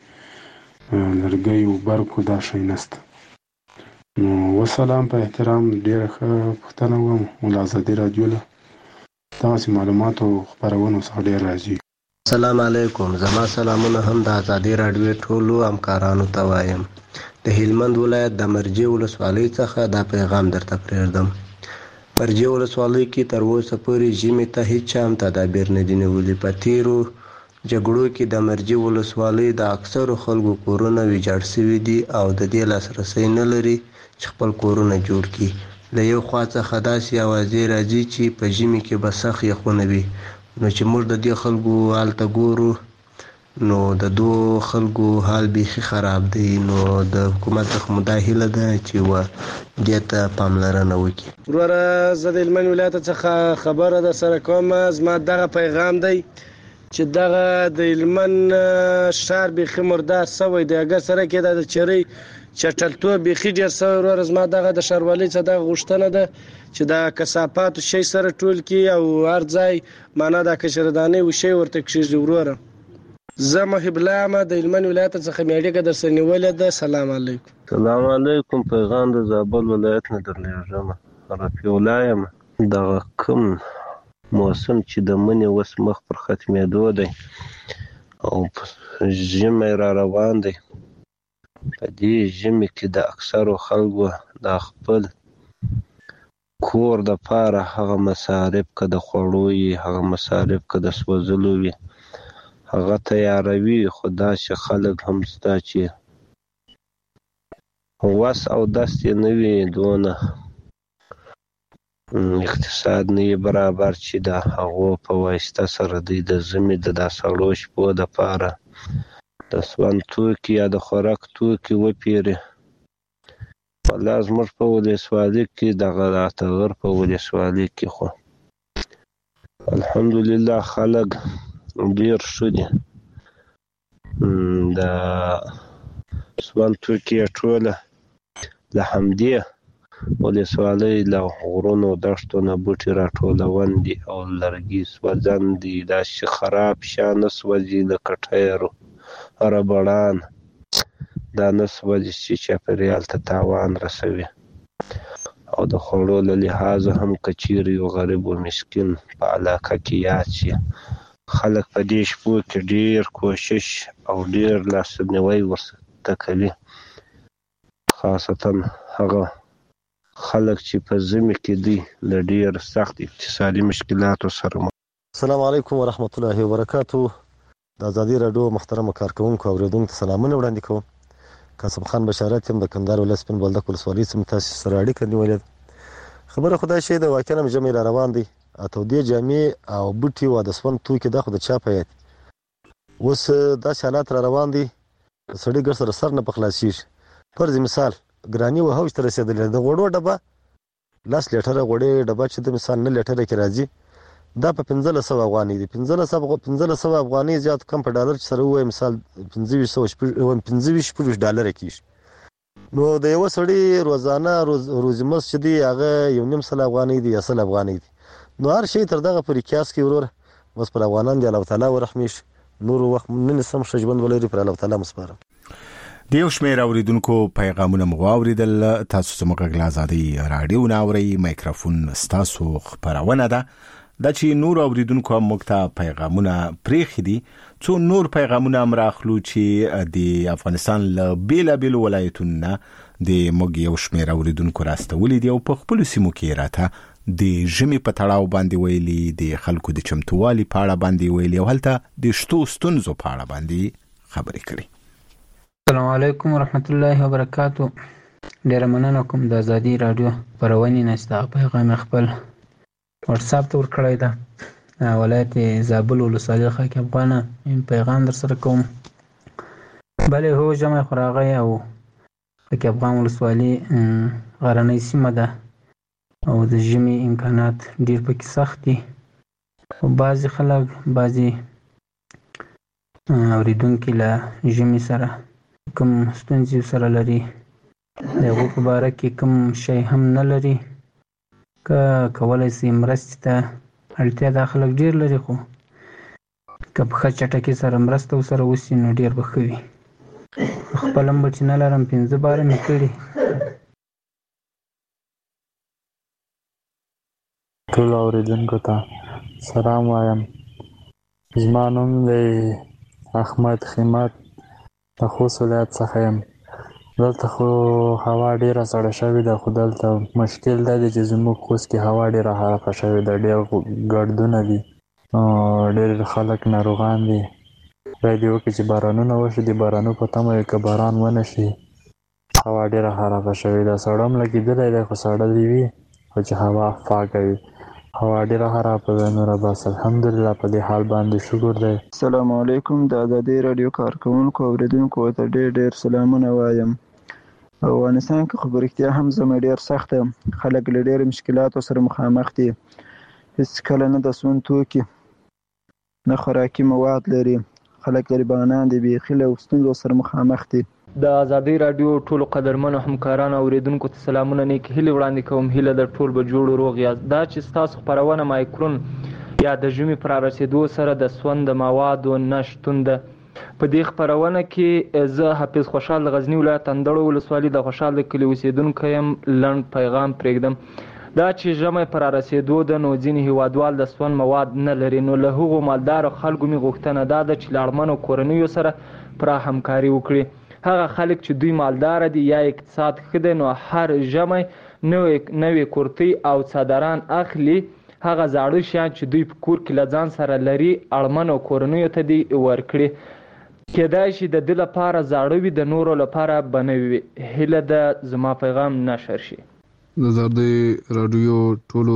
لرګی او برق دا شی نشته. نو وسلام، په احترام. ډېره ښه پوښتنه وم. د آزادۍ رادیو له داسې معلوماتو خپرونو څخه ډېر راځي. السلام علیکم. زما سلامونه هم د آزادۍ رادیو ټولو همکارانو ته وایم. د هلمند ولایت د مرجې ولسوالۍ څخه دا پیغام درته پرېږدم. مرجې ولسوالۍ کې تر اوسه پورې ژمي ته هیڅ هم تدابیر نه دي نیولي. په تیرو جګړو کې د مرجې ولسوالۍ د اکثرو خلکو کورونه ویجاړ شوي دي او د دې لاسرسی نه لري چې خپل کورونه جوړ کړي. له یو خوا څخه داسې اوازې راځي چې په ژمي کې به سخت یخونه وي. نو چې موږ د دې خلکو حال ته ګورو نو د دوه خلکو حال بیخي خراب دی. نو د حکومت څخه دا هیله ده چې دې ته پاملرنه وکړي. وروره زه د هلمند ولایت څخه خبره در سره کوم. زما دغه پیغام دی چې دغه د هلمند ښار بیخي مردار شوی دی. اګه سره کې د چرۍ چټلتوب بیخي ډېر شوی. وروره زما دغه د ښاروالۍ څخه دغه غوښتنه ده چې د کثافاتو شی سره ټول کړي او هر ځای معنا د کشردانۍ وشي ورته کښېږدي. وروره زه محب الله یم د هلمند ولایت څخه مې اړیکه درسره نیولې ده. سلام علیکم. سلام علیکم. پیغام د زابل ولایت نه درلېږم. رفیع الله یم. دغه کوم موسم چې د مني اوس مخ پر ختمېدو دی او ژمی را روان دی. په دې ژمي کې د اکثرو خلکو د خپل کور د پاره هغه مصارف که د خوړو وي، هغه مصارف که د سوځلو وي، هغه تیاروي. خو داسې خلک هم شته چې وس او دست یې نه وي، دونه اقتصاد نه یې برابر چې د هغو په واسطه سره دوی د ژمي د دا سړو شپو دپاره د سون توکي یا د خوراک توکي وپېري. والله زموږ په ولسوالۍ کې دغه عطغر په ولسوالۍ کې خو الحمدلله خلک ډېر ښه دي. د سون توکي یې ټوله له همدې ولسوالۍ له غرونو دښتو نه بوټي راټولون دي او لرګي سوځن دي. داسې خراب شیان نه سوځي لکه ټایرو، ربړان، دا نه سوځي چې چاپېریال ته تاوان رسوي. او د خوړو له لحاظه هم که چیرې یو غریب و مسکین په علاقه کې یاد شي، خلک په دې شپو کې ډېر کوشش او ډېر لاسنیوی ورته کوي، خاصتا هغه خلک چې په ژمي کې دي له ډېر سخت اقتصادي مشکلاتو سره. السلام علیکم ورحمت الله وبرکاتو. د ازادي راډیو محترم کارکونکو او اوریدونکو سلامونه وړاندې کوم. قاسم خان بشارت یم د کندهار ولایت سپین بولدک ولسوالۍ څخه تاسو سره اړیکه نیولې. خبره خدای شي د واقعا ژمي را روان دی. اته دې جامې او بوټي او د سون توکي د خو د چا په یاد اوس دا حالات را روان دي. سړی ګر سره سر نه پخلاصیږي. فرض مثال ګرانی و هوښ تر رسیدلې د غوړو ډبه لاس لیټره غوړې ډبه چې د مثال نه لیټره کې راځي دا په 1500 افغانۍ دي. 1500 افغانۍ زیات کم په ډالر سره وای مثال 25 ډالر کېږي. نو د یو سړی روزانه روزمرس چې دی هغه 1.5 افغانۍ دي یا 100 افغانۍ دي. نو هر شي تر دغه پرې کیاس کې ورور بس پر افغانان دی الله تعالی ورحمیش نور وخت نن سم شجبند ولري پر الله تعالی مسپاره. د یو شمېر اوریدونکو پیغامونه مو واوریدل. تاسو زموږ غږ ازادي راډیو ناوري مایکروفون ستاسو خبرونه ده دا چې نور اوریدونکو موږ ته پیغامونه پریخي دي. څو نور پیغامونه امراخلو چې د افغانستان له بیلابیل ولایتونو د موږ یو شمېر اوریدونکو راستولې دي او په خپل سیمو کې راته د ژمي په تړاو باندې ویلي، د خلکو د چمتووالي په اړه باندې ویلي او هلته د شتو ستونزو په اړه باندې خبرې کړي. السلام علیکم ورحمت الله وبرکاتو. ډیره مننه کوم د ازادي راډیو پرونی نشته پیغام خپل واتس اپ ته ورکړی ده. ولایت زابل ولسوالۍ خاک افغانه پیغام در سره کوم. بلې هو جمع خراغی او خاک افغان ولسوالۍ غرنۍ سیمه ده او د ژمي امکانات ډیر پکې سخت دي. بعضې خلک بعضې اوریدونکي له ژمي سره کوم ستونزې سره لري د هغو په باره کې کوم شی هم نه لري که کولی سي مرستې ته اړتیا دا خلک ډېر لري خو که په ښه چټکۍ سره مرسته ورسره وشي نو ډېر به ښه وي. خپل هم به چې نه لرم 5 باره مې کړي. ټولو اوریدونکو ته سلام وایم. زما نوم دی احمد خیمت د خوست ولایت څخه یم. دلته خو هوا ډیره سړه شوې ده خو دلته مشکل دا دی چې زموږ خوست کې هوا ډیره خرابه شوې ده. ډېر ګردونه دي، ډېر خلک ناروغان دي. باید یې وکړي چې بارانونه وشي. د بارانو په تمه یې که باران ونه شي هوا ډیره خرابه شوې ده. سړه هم لګېدلی دی خو سړه دې وي خو چې هوا پاکه وي. هوا ډیره خرابه ده. نوره بس الحمدلله په دې حال باندې شکر دی. السلام علیکم. د ازادي راډیو کارکونکو او اوریدونکو ته ډېر سلامونه وایم. افغانستان کې خو په رښتیا هم ژمی ډېر سخت دی. خلک له ډېرو مشکلاتو سره مخامخ دي. هېڅ کله نه د سون توکي نه خوراکي مواد لري. خلک غریبانان دي، بیخي له ستونزو سره مخامخ دي. د ازادي راډیو ټولو قدرمنو همکارانو او اوریدونکو ته سلامونه نیکې هیلې وړاندې کوم. هیله د ټول به جوړ روغ یاست. دا چې ستاسو خپرونه مایکرون یا د ژمي پر رسیدو سره د سون د موادو نه شتون ده. په دې خپرونه کې زه حافظ خوشحال د غزنی ولایت اندړو ولسوالۍ د خوشحال د کلي اوسیدونکی یم. لنډ پیغام پرېږدم. دا چې ژمی پر رسیدو د نو ځینې هیوادوال د سون مواد نه لري، نو له هغو مالدارو خلکو مې غوښتنه دا ده چې له اړمنو کورنیو سره پوره همکاري وکړي. هغه خلک چې دوی مالدار دي یا اقتصاد ښه دی نو هر ژمی نوې کورتۍ او څادران اخلي، هغه زاړه شیان چې دوی په کور کې له ځان سره لري اړمنو کورنیو ته دي ورکړي. کېدای شي د ده لپاره زاړه وي، د نورو لپاره به نه وي. هیله ده زما پیغام نشر شي. د آزادۍ راډیو ټولو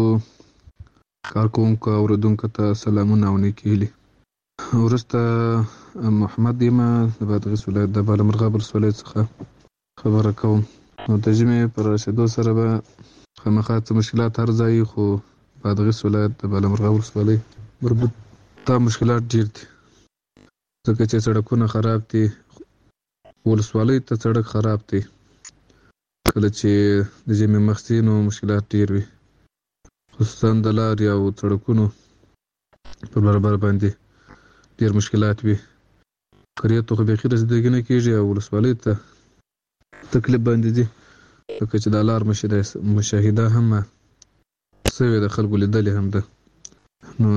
کارکوونکو او اورېدونکو ته سلامونه او نیکې هیلې. وروسته محمد یم د بادغیس ولایت د بالامرغاب ولسوالۍ څخه خبره کوم. نو د ژمي پر رسېدو سره به خامخا څه مشکلات هر ځای، خو بادغیس ولایت د بالامرغاب ولسوالۍ مربوط دا مشکلات ډېر دي، ځکه چې سړکونه خراب دي، ولسوالۍ ته سړک خراب دی. کله چې د ژمي مخکې نو مشکلات ډېر وي، خصوصا د لارې او سړکونو په برابر باندې ډېر مشکلات وي. قریو ته خو بیخي رسېدګي نه کېږي او ولسوالۍ ته تکلیف باندې دي، ځکه چې د لار مشاهده هم سوې د خلکو لیدلې هم ده. نو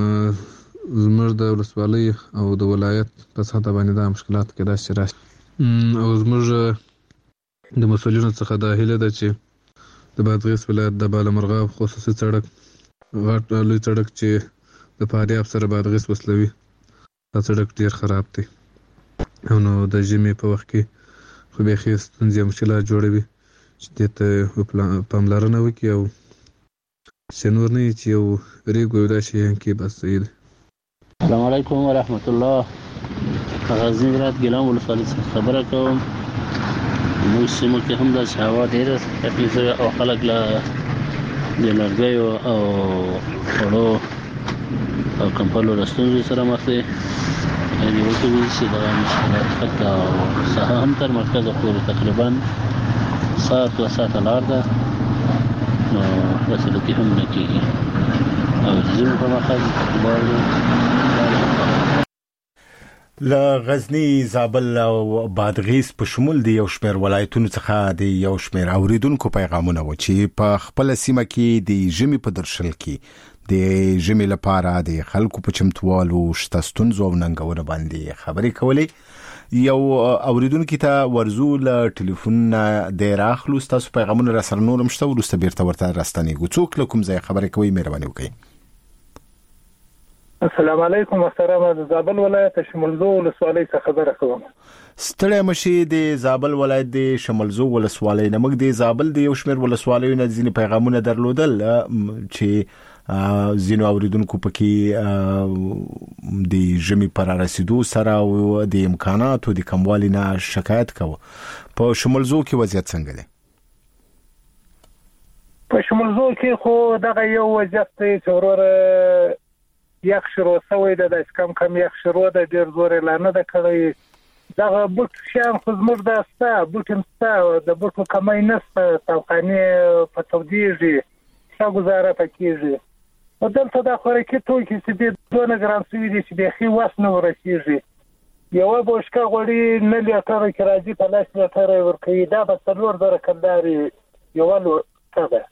زموږ د ولسوالۍ او د ولایت په سطحه باندې دا مشکلات کېدای شي راشي، او زموږ د مسؤلینو څخه دا هیله ده چې د بادغیس ولایت د بالامرغاب خصوصي سړک غټ لوی سړک چې د فاریاب سره بادغیس وصلوي، دا سړک ډېر خراب دی او نو د ژمي په وخت کې خو بیخي ستونزې او مشکلات جوړوي چې دې ته پاملرنه وکړي او چې نور نه چې یو ریګ وي داسې شیان کې بس صحیح دی. السلام علیکم ورحمت الله. غزني ولایت ګیلان ولسوالۍ څخه خبره کوم. موږ سیمه کې هم داسې هوا ډېره تکلیف او خلک له د لرګیو او خوړو او کمپلو له ستونزو سره مخ دي. یعنې وکړي چې دغه مشکلات حتی ساحه هم تر مرکزه پورې تقریبا ساعت 2 ساعته لار ده، نو رسېدګي هم نه کېږي او د ژمي په مخه له غزني، زابل او بادغیس په شمول د یو شمېر ولایتونو څخه د یو شمېر اوریدونکو پیغامونه و چې په خپل سیمه کې د ژمي په درشل کې د ژمي لپاره د خلکو په چمتووالو شته ستونزو او ننګونو باندې خبرې کولې. یو اوریدونکو ته ورزو له ټلیفون د راخلو تاسو پیغامونه را سره نورم شته، وروسته بیرته ورته راستنیږو. څوک له کوم ځای خبرې کوي؟ مهرباني وکړئ. السلام علیکم محترمه، د زابل ولایت شمولزو ولسوالۍ څخه خبره کوم. ستړی مشي د زابل ولایت د شمولزو ولسوالۍ نه. موږ د زابل د یو شمېر ولسوالیو نه ځینې پیغامونه درلودل چې ځینو اوریدونکو پکې د ژمي پر رسیدو سره او د امکاناتو د کموالي نه شکایت کوي. په شمولزو کې وضعیت څنګه دی؟ په شمولزو کې خو دغه یو وضعیت دی چې وروره یخ شروع شوی ده، د کم یخ شروع ده، ډېر زور اعلان نه ده کړی. دغه بوټ شیان خو زموږ دا شته، بوټ هم شته، د بوټو کمی نه شته، توخانې په تودېږي، ښه ګزاره پکې کېږي. او دلته دا خوراکي توکي چې دې دونه ګران شوي دي چې بیخي وس نه ورسېږي. یوه بوشکه غوړي 9 لیټره کې راځي، په 10 لیټره یې ورکوي، دا به 4 زره کلدارې یوه لوټه ده.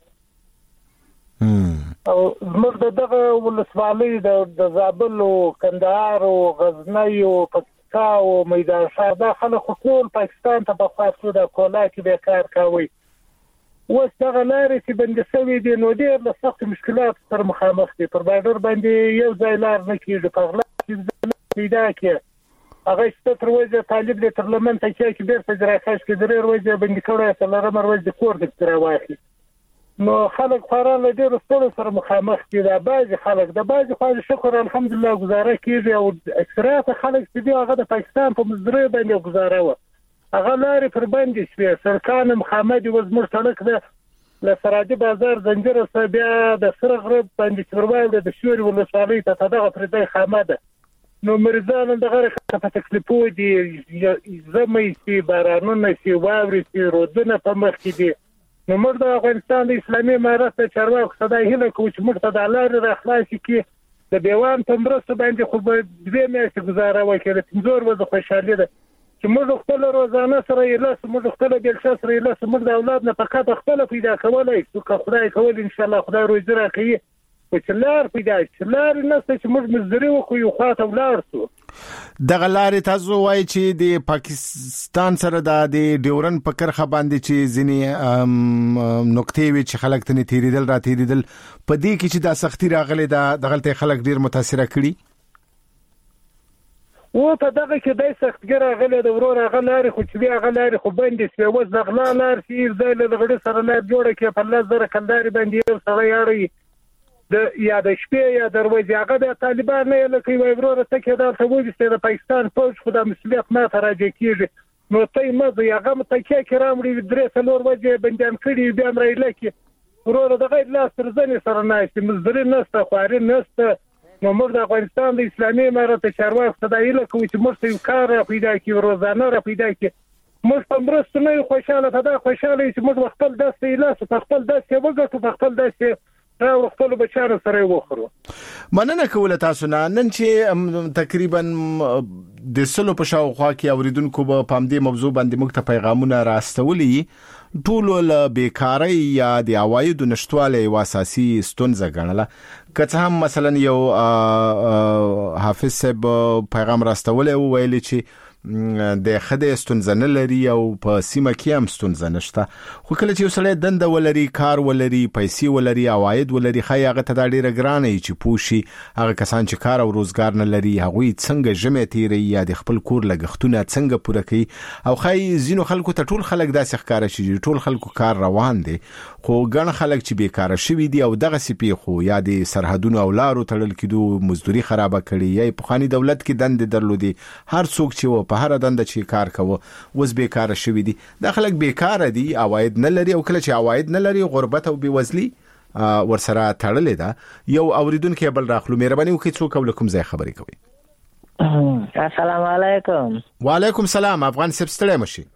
او زموږ دغه ولسوالۍ د زابل او کندهار او غزنی او پکتیکا او میدان ښار دا خلک ټول پاکستان ته په خوا تلو، د کولا کې به کار کوي. اوس دغه لارې چې بندې شوي دي نو ډېر له سختو مشکلاتو سره مخامخ دي. پر بارډر باندې یو ځای لار نه کېږي، په غلا کې پیدا کړي هغه شته تر ورځې طالب دی تر لمن ته چې بېرته جراکاش کې 3 ورځې بندي کړی، څلورمه ورځ د کور د راواخلي. نو خلک خورا له ډېرو ستونزو سره مخامخ دي. دا بعضې خلک د بعضې خوا شکر الحمدلله ګزاره کېږي، او اکثریت خلک چې دي هغه د پاکستان په مزدورۍ باندې ګزاره وه. هغه لارې پر باندې شوې، سړکان مخامخ دي. اوس زموږ سړک ده له سراجي بازار زنجیر څخه بیا د سره غرب باندې چې پر باندې د شوري ولسوالۍ ته دغه پر ځای خامه ده. نو مریضان دغه په تکلیفو دي، ژمی شي، بارانونه شي، واورې شي، رودونه په مخ کې دي. نو موږ د افغانستان د اسلامي امارت د چارواکو څخه دا هیله کوو چې موږ ته د لارې را خلاصې کړي. د دیوان په مرسته باندې خو به 2 میاشتې ګزاره وکړي، د 15 ورځې خوشحالي ده چې موږ خپل روزانه سره یې لاس موږ خپل بلشه سره یې لاس موږ د اولاد نه فقط خپل پیدا کولای شو که خدای کول ان شاء الله خدای روزي راکړي چې لار پیدا چې لار نه چې موږ مزدوري وکړو یو خاطر ولار سو دغه لارې تاسو وایي چې د پاکستان سره د ډیورن په کرخه باندې چې ځینې نقطې وي چې خلک ته تیریدل را تیریدل په دې کې چې دا سختي راغلي د غلطي خلک ډیر متاثر کړي و په دغه کې د سختګر غلې د ورور غلاري خو چې بیا غلاري خو باندې سوي وز دغلا لار چې د لغړ سره لار جوړه کې په لزر کنداري باندې سره یاري د یا د شپې یا دروازه هغه د طالبان نه لکه وي ورور ته کې دا څه وایي چې د پاکستان فوج خو د مسؤلیت نه تراجع کیږي نو ته مزه هغه متکه کرام لري درې څلور وجه بندان کړي بیا امر لکه ورور د غیر لاس ترځنې سره نه چې مزدوري نسته خواري نسته نو موږ د افغانستان د اسلامي امارت چارواکو صدایله کوي چې موږ یو کار پیدا کړو روزانه را پیدا کړو موږ په مرسته نه خوشاله ته دا خوشاله چې موږ خپل داسې لاس په خپل داسې وګټو په خپل داسې او خپل بچانو سره وخورو مننه کوله تاسو نن چې تقریبا د سلو په شاوخوا کې اوریدونکو په پامدې موضوع باندې موږ ته پیغامونه راستولي ټول له بیکاری یا د عوایدو نشټواله یو اساسي ستونزه ګڼله که هم مثلا یو حافظ صاحب پیغام راستولې ویل چې د خدای ستونزه نه لري او په سیمه کې هم ستونزه نشته خو کله چې وسړی دنده ولري کار ولري پیسې ولري عواید ولري خای هغه ته ډیره ګرانه چې پوشي هغه کسان چې کار او روزګار نه لري هغه څنګه جمع تیری یا د خپل کور لګښتونه څنګه پوره کوي او خای زینو خلکو ته ټول خلک داسې ښکارا شي ټول خلکو کار روان دي خو ګڼ خلک چې بیکاره شوي دي او دغه سپی خو یا د سرحدونو او لارو تړل کېدو مزدوري خرابه کړي یا په خاني دولت کې دند درلودي هر څوک چې په هر دند چې کار کوي وز بیکاره شوي دي دا خلک بیکاره دي عواید نه لري او کله چې عواید نه لري غربت او بیوزلي ورسره تړلې ده یو اوریدونکو بل راخلو مهرباني وکړئ څوک ولکم ځای خبرې کوي السلام علیکم وعلیکم السلام افغان صاحب ستړی مشي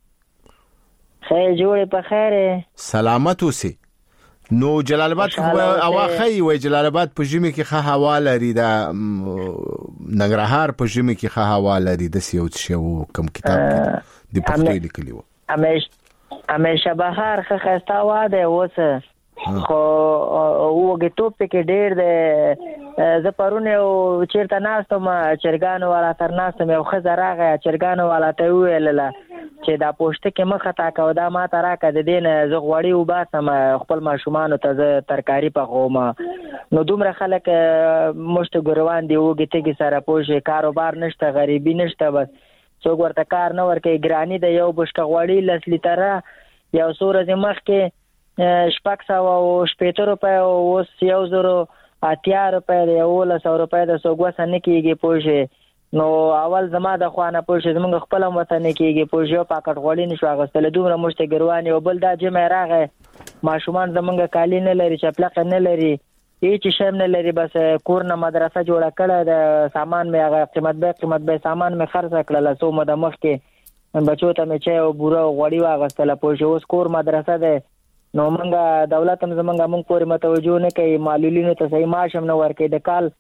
خیر جوړې په خیر سلامت اوسئ نو جلال آباد اواخی وای جلال آباد په ژمي کې ښه هوا لري دا ننګرهار په ژمي کې ښه هوا لري د سیو څه کم کتاب د پښتو لیکلی و همیشه بهار ښه خسته وا ده اوس خو وګه توپ کې ډېر ده زه پرونه چیرته ناستم چرګانو والا تر ناستم یو خزراغه چرګانو والا ته ویلله چې دا پوښتنه کې مخه تا کو دا ما ته راکړه د دین زه غوړی و باسم خپل ماشومان ته ترکاری په قومه نو دومره خلک مشت ګروان دی وګه ته سره پوښه کاروبار نشته غریبی نشته بس څوک ورته کار نه ورکي ګرانی د یو بشک غوړی لس لیټره یو سورې مخ کې شپږ سوه او شپېته روپۍ اوس 1080 روپۍ دی 1100 روپۍ د سوګوسه نه کېږي پوښې نو اول زما د خوانه پوښې زمونږ خپل هم ورته نه کېږي پوښې یو پاکټ غوړي نشو اخیستلی دومره مشته ګروانې او بل دا جمع راغی ماشومان زمونږ کالي نه لري چپلقې نه لري هیڅ شی نه لري بس کور نه مدرسه جوړه کړه د سامان مې هغه قیمت به سامان مې خرڅ کړل څو مده مخکې بچو ته مې چای او بوره او غوړي واغستله پوښې اوس کور مدرسه ده نو منګه دولت هم زمونږه مونږ پورې متوجه نه کوي معلولینو ته صحیح معاش هم نه ورکوي د کال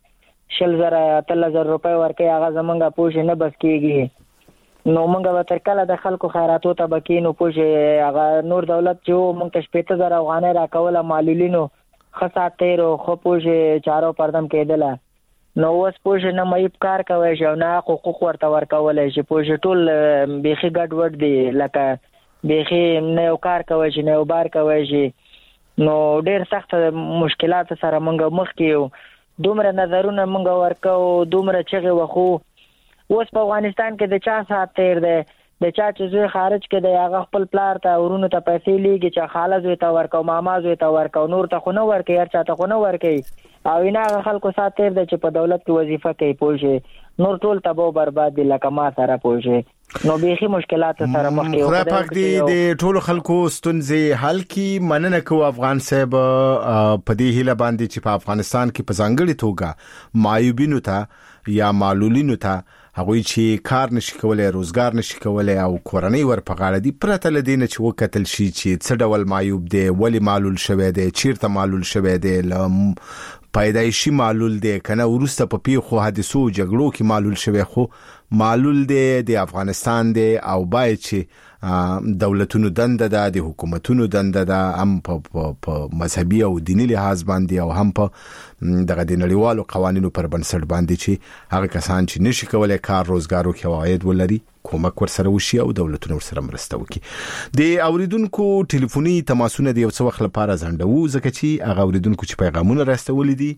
20,000 روپۍ ورکوي هغه زمونږه پوښې نه بس کېږي نو مونږ به تر کله د خلکو خیراتو ته به کېنو پوښې هغه نور دولت چې و مونږ ته 15,000 افغانۍ راکوله معلولینو ښه ساعت تېر و ښه پوښې چارو پردم کېدله نو اوس پوښې نه معیب کار کوی شي او نه حقوق ورته ورکولی شي پوښې ټول بیخي ګډ وډ دي لکه بیخي نه یو کار کوی شي نه یو بار کوی شي نو ډېر سخت مشکلات سره مونږ مخ کې یو دومره نظرونه مونږ ورکو دومره چغې وخو اوس په افغانستان کې د چا ساعت تېر دی د چا چې زوی خارج کې دی هغه خپل پلار ته ورونو ته پیسې لیږي چې خاله زوی ته ورکو ماما زوی ته ورکو نور ته خو نه ورکوي هر چا ته خو نه ورکوي او اینا هغه خلکو ساعت تېر دی چې په دولت کې وظیفه کوي پوه نور ټول تباہ برباد دي لکه ما سره پوه نو بیخي مشکلات سره مخ کې خدای پاک دې د ټولو خلکو ستونزې حل کړي مننه کوم افغان صاحب په دې هیله باندې چې په افغانستان کې په ځانګړي توګه معیوبینو ته یا معلولینو ته هغه چې کار نشي کولای روزګار نشي کولای او کورنۍ ور په غاړه دي پرته لدینه چې وکتل شي چې څه ډول معیوب دی ولی معلول شوی دی چیرته معلول شوی دی پیدایشي معلول دی کنه ورسته په پیښو حادثو جګړو کې معلول شوی خو معلول دی د افغانستان دی او باید چې دولتونو دنده ده د حکومتونو دنده ده هم په مذهبي او دینی لحاظ باندې او هم په دغه د نړیوالو قوانینو پر بنسټ باندې چې هغه کسان چې نشي کولای کار روزګار او عواید ولري کومک ورسره وشي او دولتونه ورسره مرسته وکړي د اوریدونکو ټلیفوني تماسونه د یو څه وخت لپاره ځنډو ځکه چې هغه اوریدونکو چې پیغامونه راستولي دي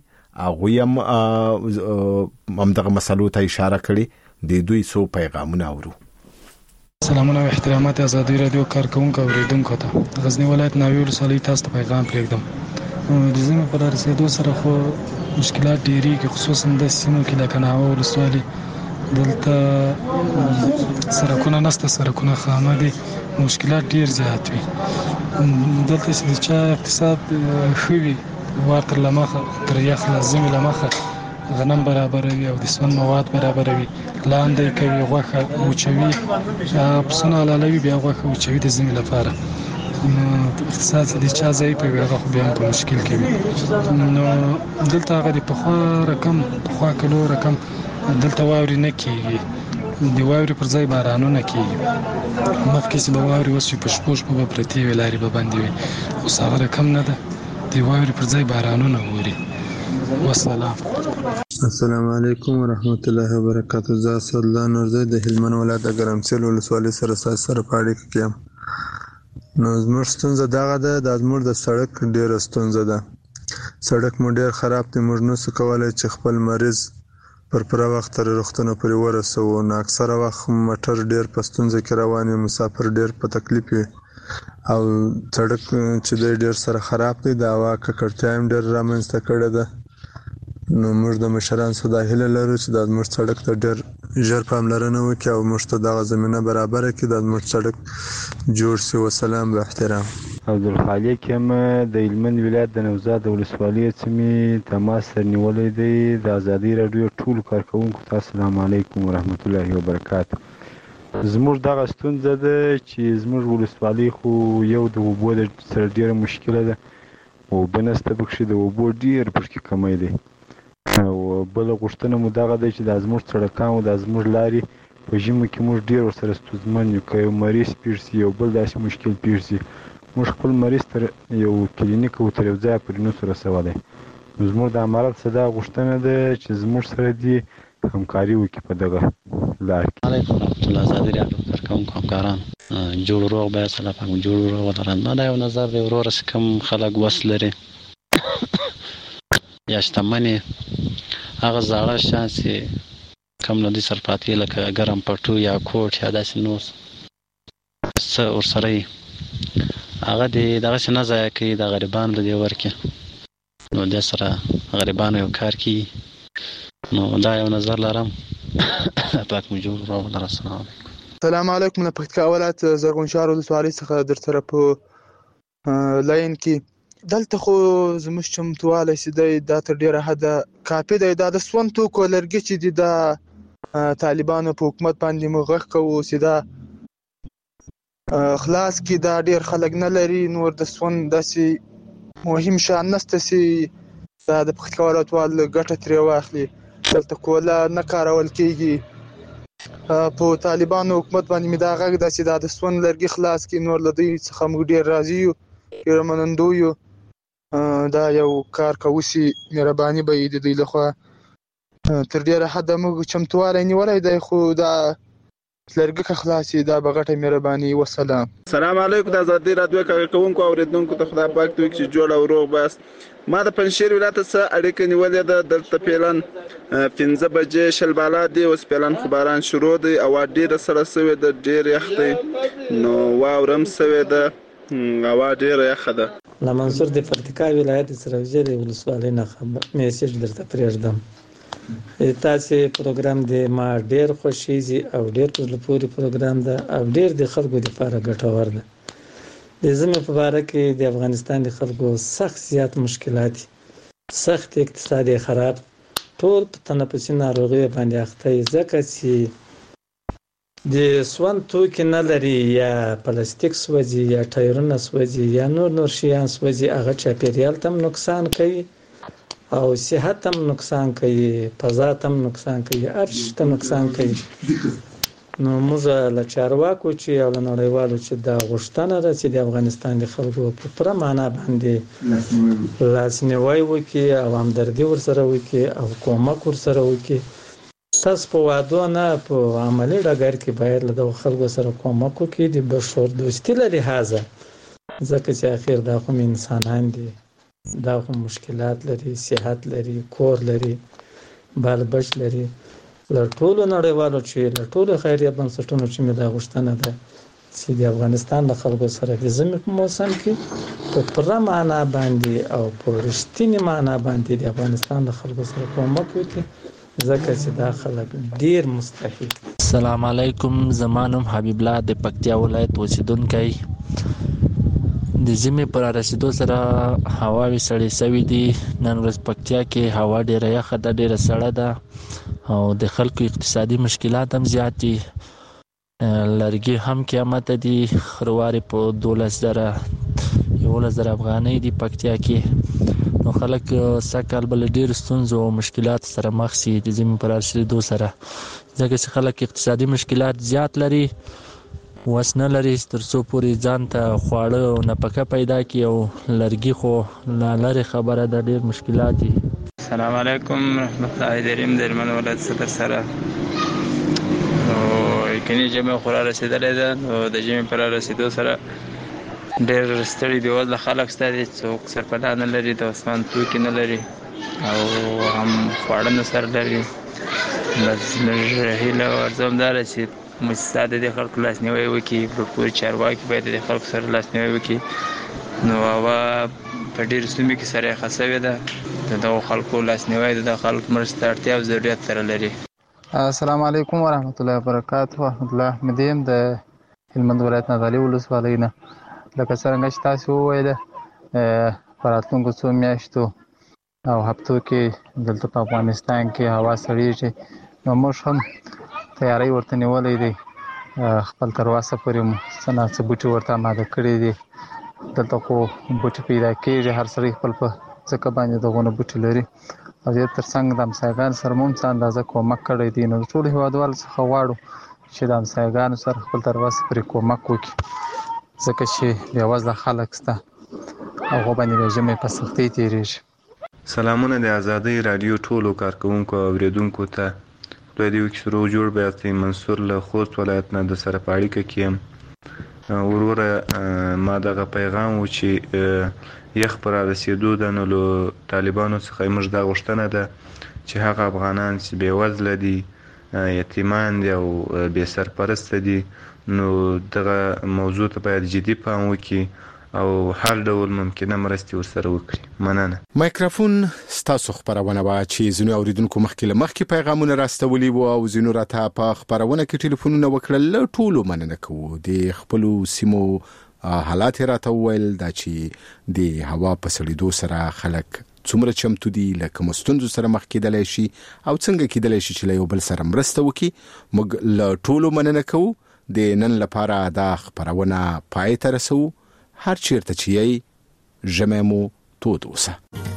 هغه هم دغه مسلو ته اشاره کړي د دوی سو پیغامونه اورو. سلامونه او احترامات ازادي رادیو کارکونکو اوریدونکو ته غزنی ولایت ناوی ولسوالۍ تاسو ته پیغام پرېږدم د زمو پر رسیدو سره خو مشکلات ډېری کې خصوصا د سیمو کې د کناوه ولسوالۍ دلته سرکونه نسته سرکونه خامه دي مشکلات ډېر زیات وي دلته چې چا اقتصاد خوي واتر لمخه تر یخ لازم لمخه غنم برابروي او د سون مواد برابروي لاندې کوي غوښه اوچوي پسونه لالوي بیا غوښه اوچوي د زمي لپاره اقتصاد د چا ځای په هغه خو بیا په مشکل کې نو دلته هغه په خو رقم په خو کلو رقم دلته واوري نه کیږي دی واوري پر ځای بارانونه کیږي مخکې چې به واوري وسو په شپوش په پرتی ویلاري به باندې وي خو هغه رقم نه ده دی واوري پر ځای بارانونه ووري والسلام. السلام علیکم ورحمت الله وبرکاته. زه صدلا نورزی د هلمند ولایت د ګرمسیل ولسوالۍ سره په اړیکه کې یم. نو زموږ ستونزه دغه ده د زموږ د سړک ډیره ستونزه ده. سړک مو ډیر خراب دی موږ نشو کولی چې خپل مریض پر پوره وخت تر روغتون پورې ورسوو نو اکثره وخت موټر ډیر په ستونزه کې روان وي مسافر ډیر په تکلیف وي او سړک چې ډیر سره خراب دی د هوا ککړتیا هم ډیر رامنځته کړې ده نو موږ د مشرانو څخه د هیله لرو چې د زموږ سړک ته ډېر ژر پاملرنه وکړي او موږ ته دغه زمینه برابره کړي د زموږ سړک جوړ شي. وسلام به احترام. عبدالخالق یم د هلمند ولایت د نوزاد ولسوالۍ څخه تماس نیولی دی د ازادي رادیو ټول کارکونکو ته السلام علیکم ورحمت الله وبرکاته. زموږ دغه ستونزه ده چې زموږ ولسوالۍ خو یو د اوبو سره ډېره مشکله ده اوبه نشته پکښې د اوبو ډېر پکښې کمی دی او بله غوښتنه مو دغه دی چې دا زموږ سړکان او دا زموږ لارې په ژمو کې موږ ډېر ورسره ستونزمن یو که یو مریض پېښ شي یو بل داسې مشکل پېښ شي موږ خپل مریض تر یو کلینیک او تر یو ځایه پورې نسو رسولی نو زموږ د امارت څخه دا غوښتنه ده چې زموږ سره دې همکاري وکړي په دغه لار کې. علیکم ورحمت الله. ازادي رادیو کارکونکو همکاران جوړ روغ باید الله پاک جوړ روغ ولرن. ما دا یو نظر دی وروره چې کوم خلک وس لري یا شتمن هغه زاړه شیان چې کم له دوی سره پاتې لکه ګرم پټو یا کوټ یا داسې نور څه ورسره وي هغه دغسې نه ضایع کوي د غریبانو له دې ورکړي نو دې سره غریبانو یو کار کوي نو دا یو نظر لرم پاک مو جوړ روغ ولره. السلام علیکم. السلام علیکم. له پکتیکا ولایت زرغونشهر ولسوالۍ څخه در سره په لاین کې دلته خو زموږ چمتوالی چې دی دا تر ډېره حده کافي دی دا د سون توکو لرګي چې دي دا طالبانو په حکومت باندې موږ غږ کوو چې دا خلاص کې دا ډېر خلک نه لري نور د سون داسې مهم شیان نشته چې دا د پکتیکا ولایتوال ګټه ترې واخلي دلته کوله نه کارول کېږي په طالبانو حکومت باندې مې دا غږ ده چې دا د سون لرګي خلاص کړي نور له دوی څخه موږ ډېر راضي یو ډېر منندوی یو دا یو کار کوي مهرباني به د دوی لخوا تر ډېره حده موږ چمتوالی نیولی دی خو دا لرګي که خلاصي دا به غټه مهرباني. وسلام. السلام علیکم. د ازادي رادیو کارکونکو اوریدونکو ته خدای پاک دوی چې جوړ او روغ باست. ما د پنجشیر ولایت څخه اړیکه نیولې ده دلته پیلن 15 بجې شل بالا دی اوس پیلن خو باران شروع دی او ډېره سړه سوې ده ډېر یخ دی نو واورم سوې ده هوا ډېره یخه ده. له منصور د پکتیکا ولایت سروجر ولسوالۍ نه میسج درته پرېږدم. تاسې پروګرام دی ما ډېر خوښیږي او ډېر په زړه پورې پروګرام ده او ډېر د خلکو لپاره ګټور ده. د ژمي په باره کې د افغانستان د خلکو سخت زیات مشکلات سخت اقتصاد خراب ټول په تنفسي ناروغیو باندې اخته دي، ځکه چې د سون توکي نه لري، یا پلاستیک سوځي، یا ټایرونه سوځي، یا نور شیان سوځي، هغه چاپیریال ته هم نقصان کوي او صحت هم نقصان کوي، فضا ته هم نقصان کوي، هر شي ته نقصان کوي. نو موږ له چارواکو چې او له نړیوالو چې دا غوښتنه ده چې د افغانستان د خلکو په پوره معنا باندې لاسنیوی وکړي او همدردي ورسره وکړي او کومک ورسره وکړي. تاسو په وعدو نه، په عملي ډګر کې باید له دغو خلکو سره کومک وکړي د بشر دوستي له لحاظه، ځکه چې اخر دا خو انسانان دي، دا خو مشکلات لري، صحت لري، کور لري، بال بچ لري. له ټولو نړیوالو چې له ټولو خیریه بنسټونو چې مې دا غوښتنه ده چې د افغانستان د خلکو سره د ژمي په موسم کې په پوره معنا باندې او په رښتینې معنا باندې د افغانستان د خلکو سره کومک وکړي، ځکه چې دا خلک ډیر مستحق. السلام علیکم، زما نوم حبیب الله د پکتیا ولایت اوسیدونکی. د ژمي پر رسیدو سره هواوې سړې سوي دي. نن ورځ پکتیا کې هوا ډیره یخه ده، ډیره سړه ده او د خلکو اقتصادي مشکلات هم زیات دي. لرګي هم قیمت دي، خروارې په 11,000 افغانۍ دي پکتیا کې. نو خلک سږکال به له ډېرو ستونزو او مشکلاتو سره مخ شي د ژمي پر رسیدو سره، ځکه چې خلک اقتصادي مشکلات زیات لري، وس نه لري تر څو پورې ځان ته خواړه او نفقه پیدا کړي، او لرګي خو لرې خبره ده، ډېر مشکلات دي. السلام علیکم رحمت الله دریم د هلمند ولایت صدر سره. نو یقیني ژمی خو را رسېدلی ده، نو د ژمي په را رسېدو سره ډېر ستړي بېوزله خلک شته دي، څوک سرپناه نه لري، د اسمان توکي نه لري او هم خواړه نه سر لري. بس هیله ورځم دا ده چې مؤسسات د دې خلکو لاسنیوی وکړي، په پورې چارواکي باید د خلکو سره لاسنیوی وکړي. نو هوا په ډېرو سیمو کې سره یخه سوې ده، د دغو خلکو لاسنیوی د خلکو مرستې اړتیا او ضرورت سره لري. السلام علیکم ورحمت الله وبرکاته. احمد الله احمدي یم د هلمند ولایت نادعلي ولسوالۍ نه. لکه څرنګه چې تاسو وویله په راتلونکو څو میاشتو او هفتو کې دلته په افغانستان کې هوا سړېږي، نو موږ هم تیاری ورته نیولی دی. خپل تر اوسه پورې مو څه نه څه بوټي ورته اماده کړي دي. دلته خو بوټي پیدا کېږي، هر سړی خپل په ځکه باندې دغونه بوټي لري او دې تر څنګ د همسایګانو سره مو هم څه اندازه کومک کړی دی. نو د ټولو هېوادوالو څخه غواړو چې د همسایګانو سره خپل تر اوسه پورې کومک وکړي، ځکه چې بېوزله خلک شته، هغو باندې د ژمي په سختۍ تېرېږي. سلامونه د ازادۍ راډیو ټولو کارکوونکو او اورېدونکو ته. خدای دې وکړي چې روغ جوړ به یاستئ. منصور له خوست ولایت نه د سره په اړیکه کې یم. وروره ما دغه پیغام و چې یخ پر رسېدو ده، نو له طالبانو څخه موږ دا غوښتنه ده چې هغه افغانان چې بېوزله دي، یتیمان دي او بې سرپرسته دي، نو دغه موضوع ته باید جدي پام وکړي او هر ډول ممکنه مرستې ورسره وکړي. مننه. مایکروفون ستاسو خبرونه وه چې ځینو اوریدونکو مخکې له مخکې پیغامونه راستولي وو او ځینو راته په خبرونه کې ټلیفونونه وکړل. له ټولو مننه کوو. د خپلو سیمو حالات یې راته وویل، دا چې د هوا په سړېدو سره خلک څومره چمتو دي، له کومو ستونزو سره مخ کېدلی شي او څنګه کېدلی شي چې له یو بل سره مرسته وکړي. موږ له ټولو مننه کوو. د نن لپاره دا خبرونه پای ته رسوو. هر چیرته چې یې ژمی مو تود اوسه.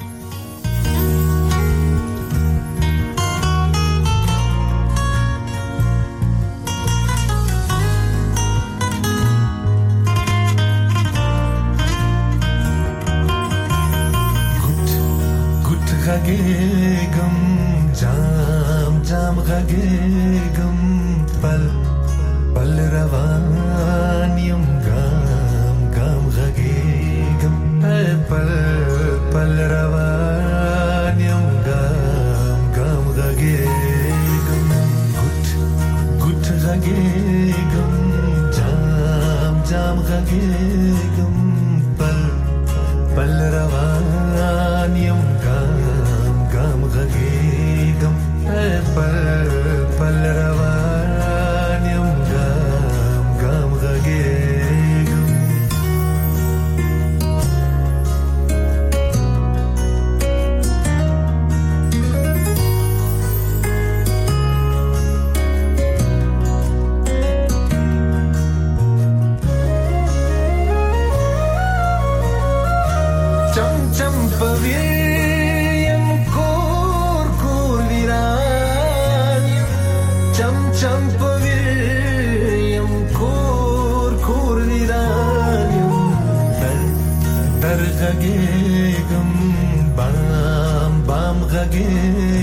غږېږم جام جام غږېږم پل پل روان یم ګام ګام غږېږم پل پل روان یم ګام ګام غږېږم ګوټ ګوټ غږېږم جام جام غږېږم پل پل روان یم غږېږم پل پل روان یم ګام ګام غږېږم غږېږم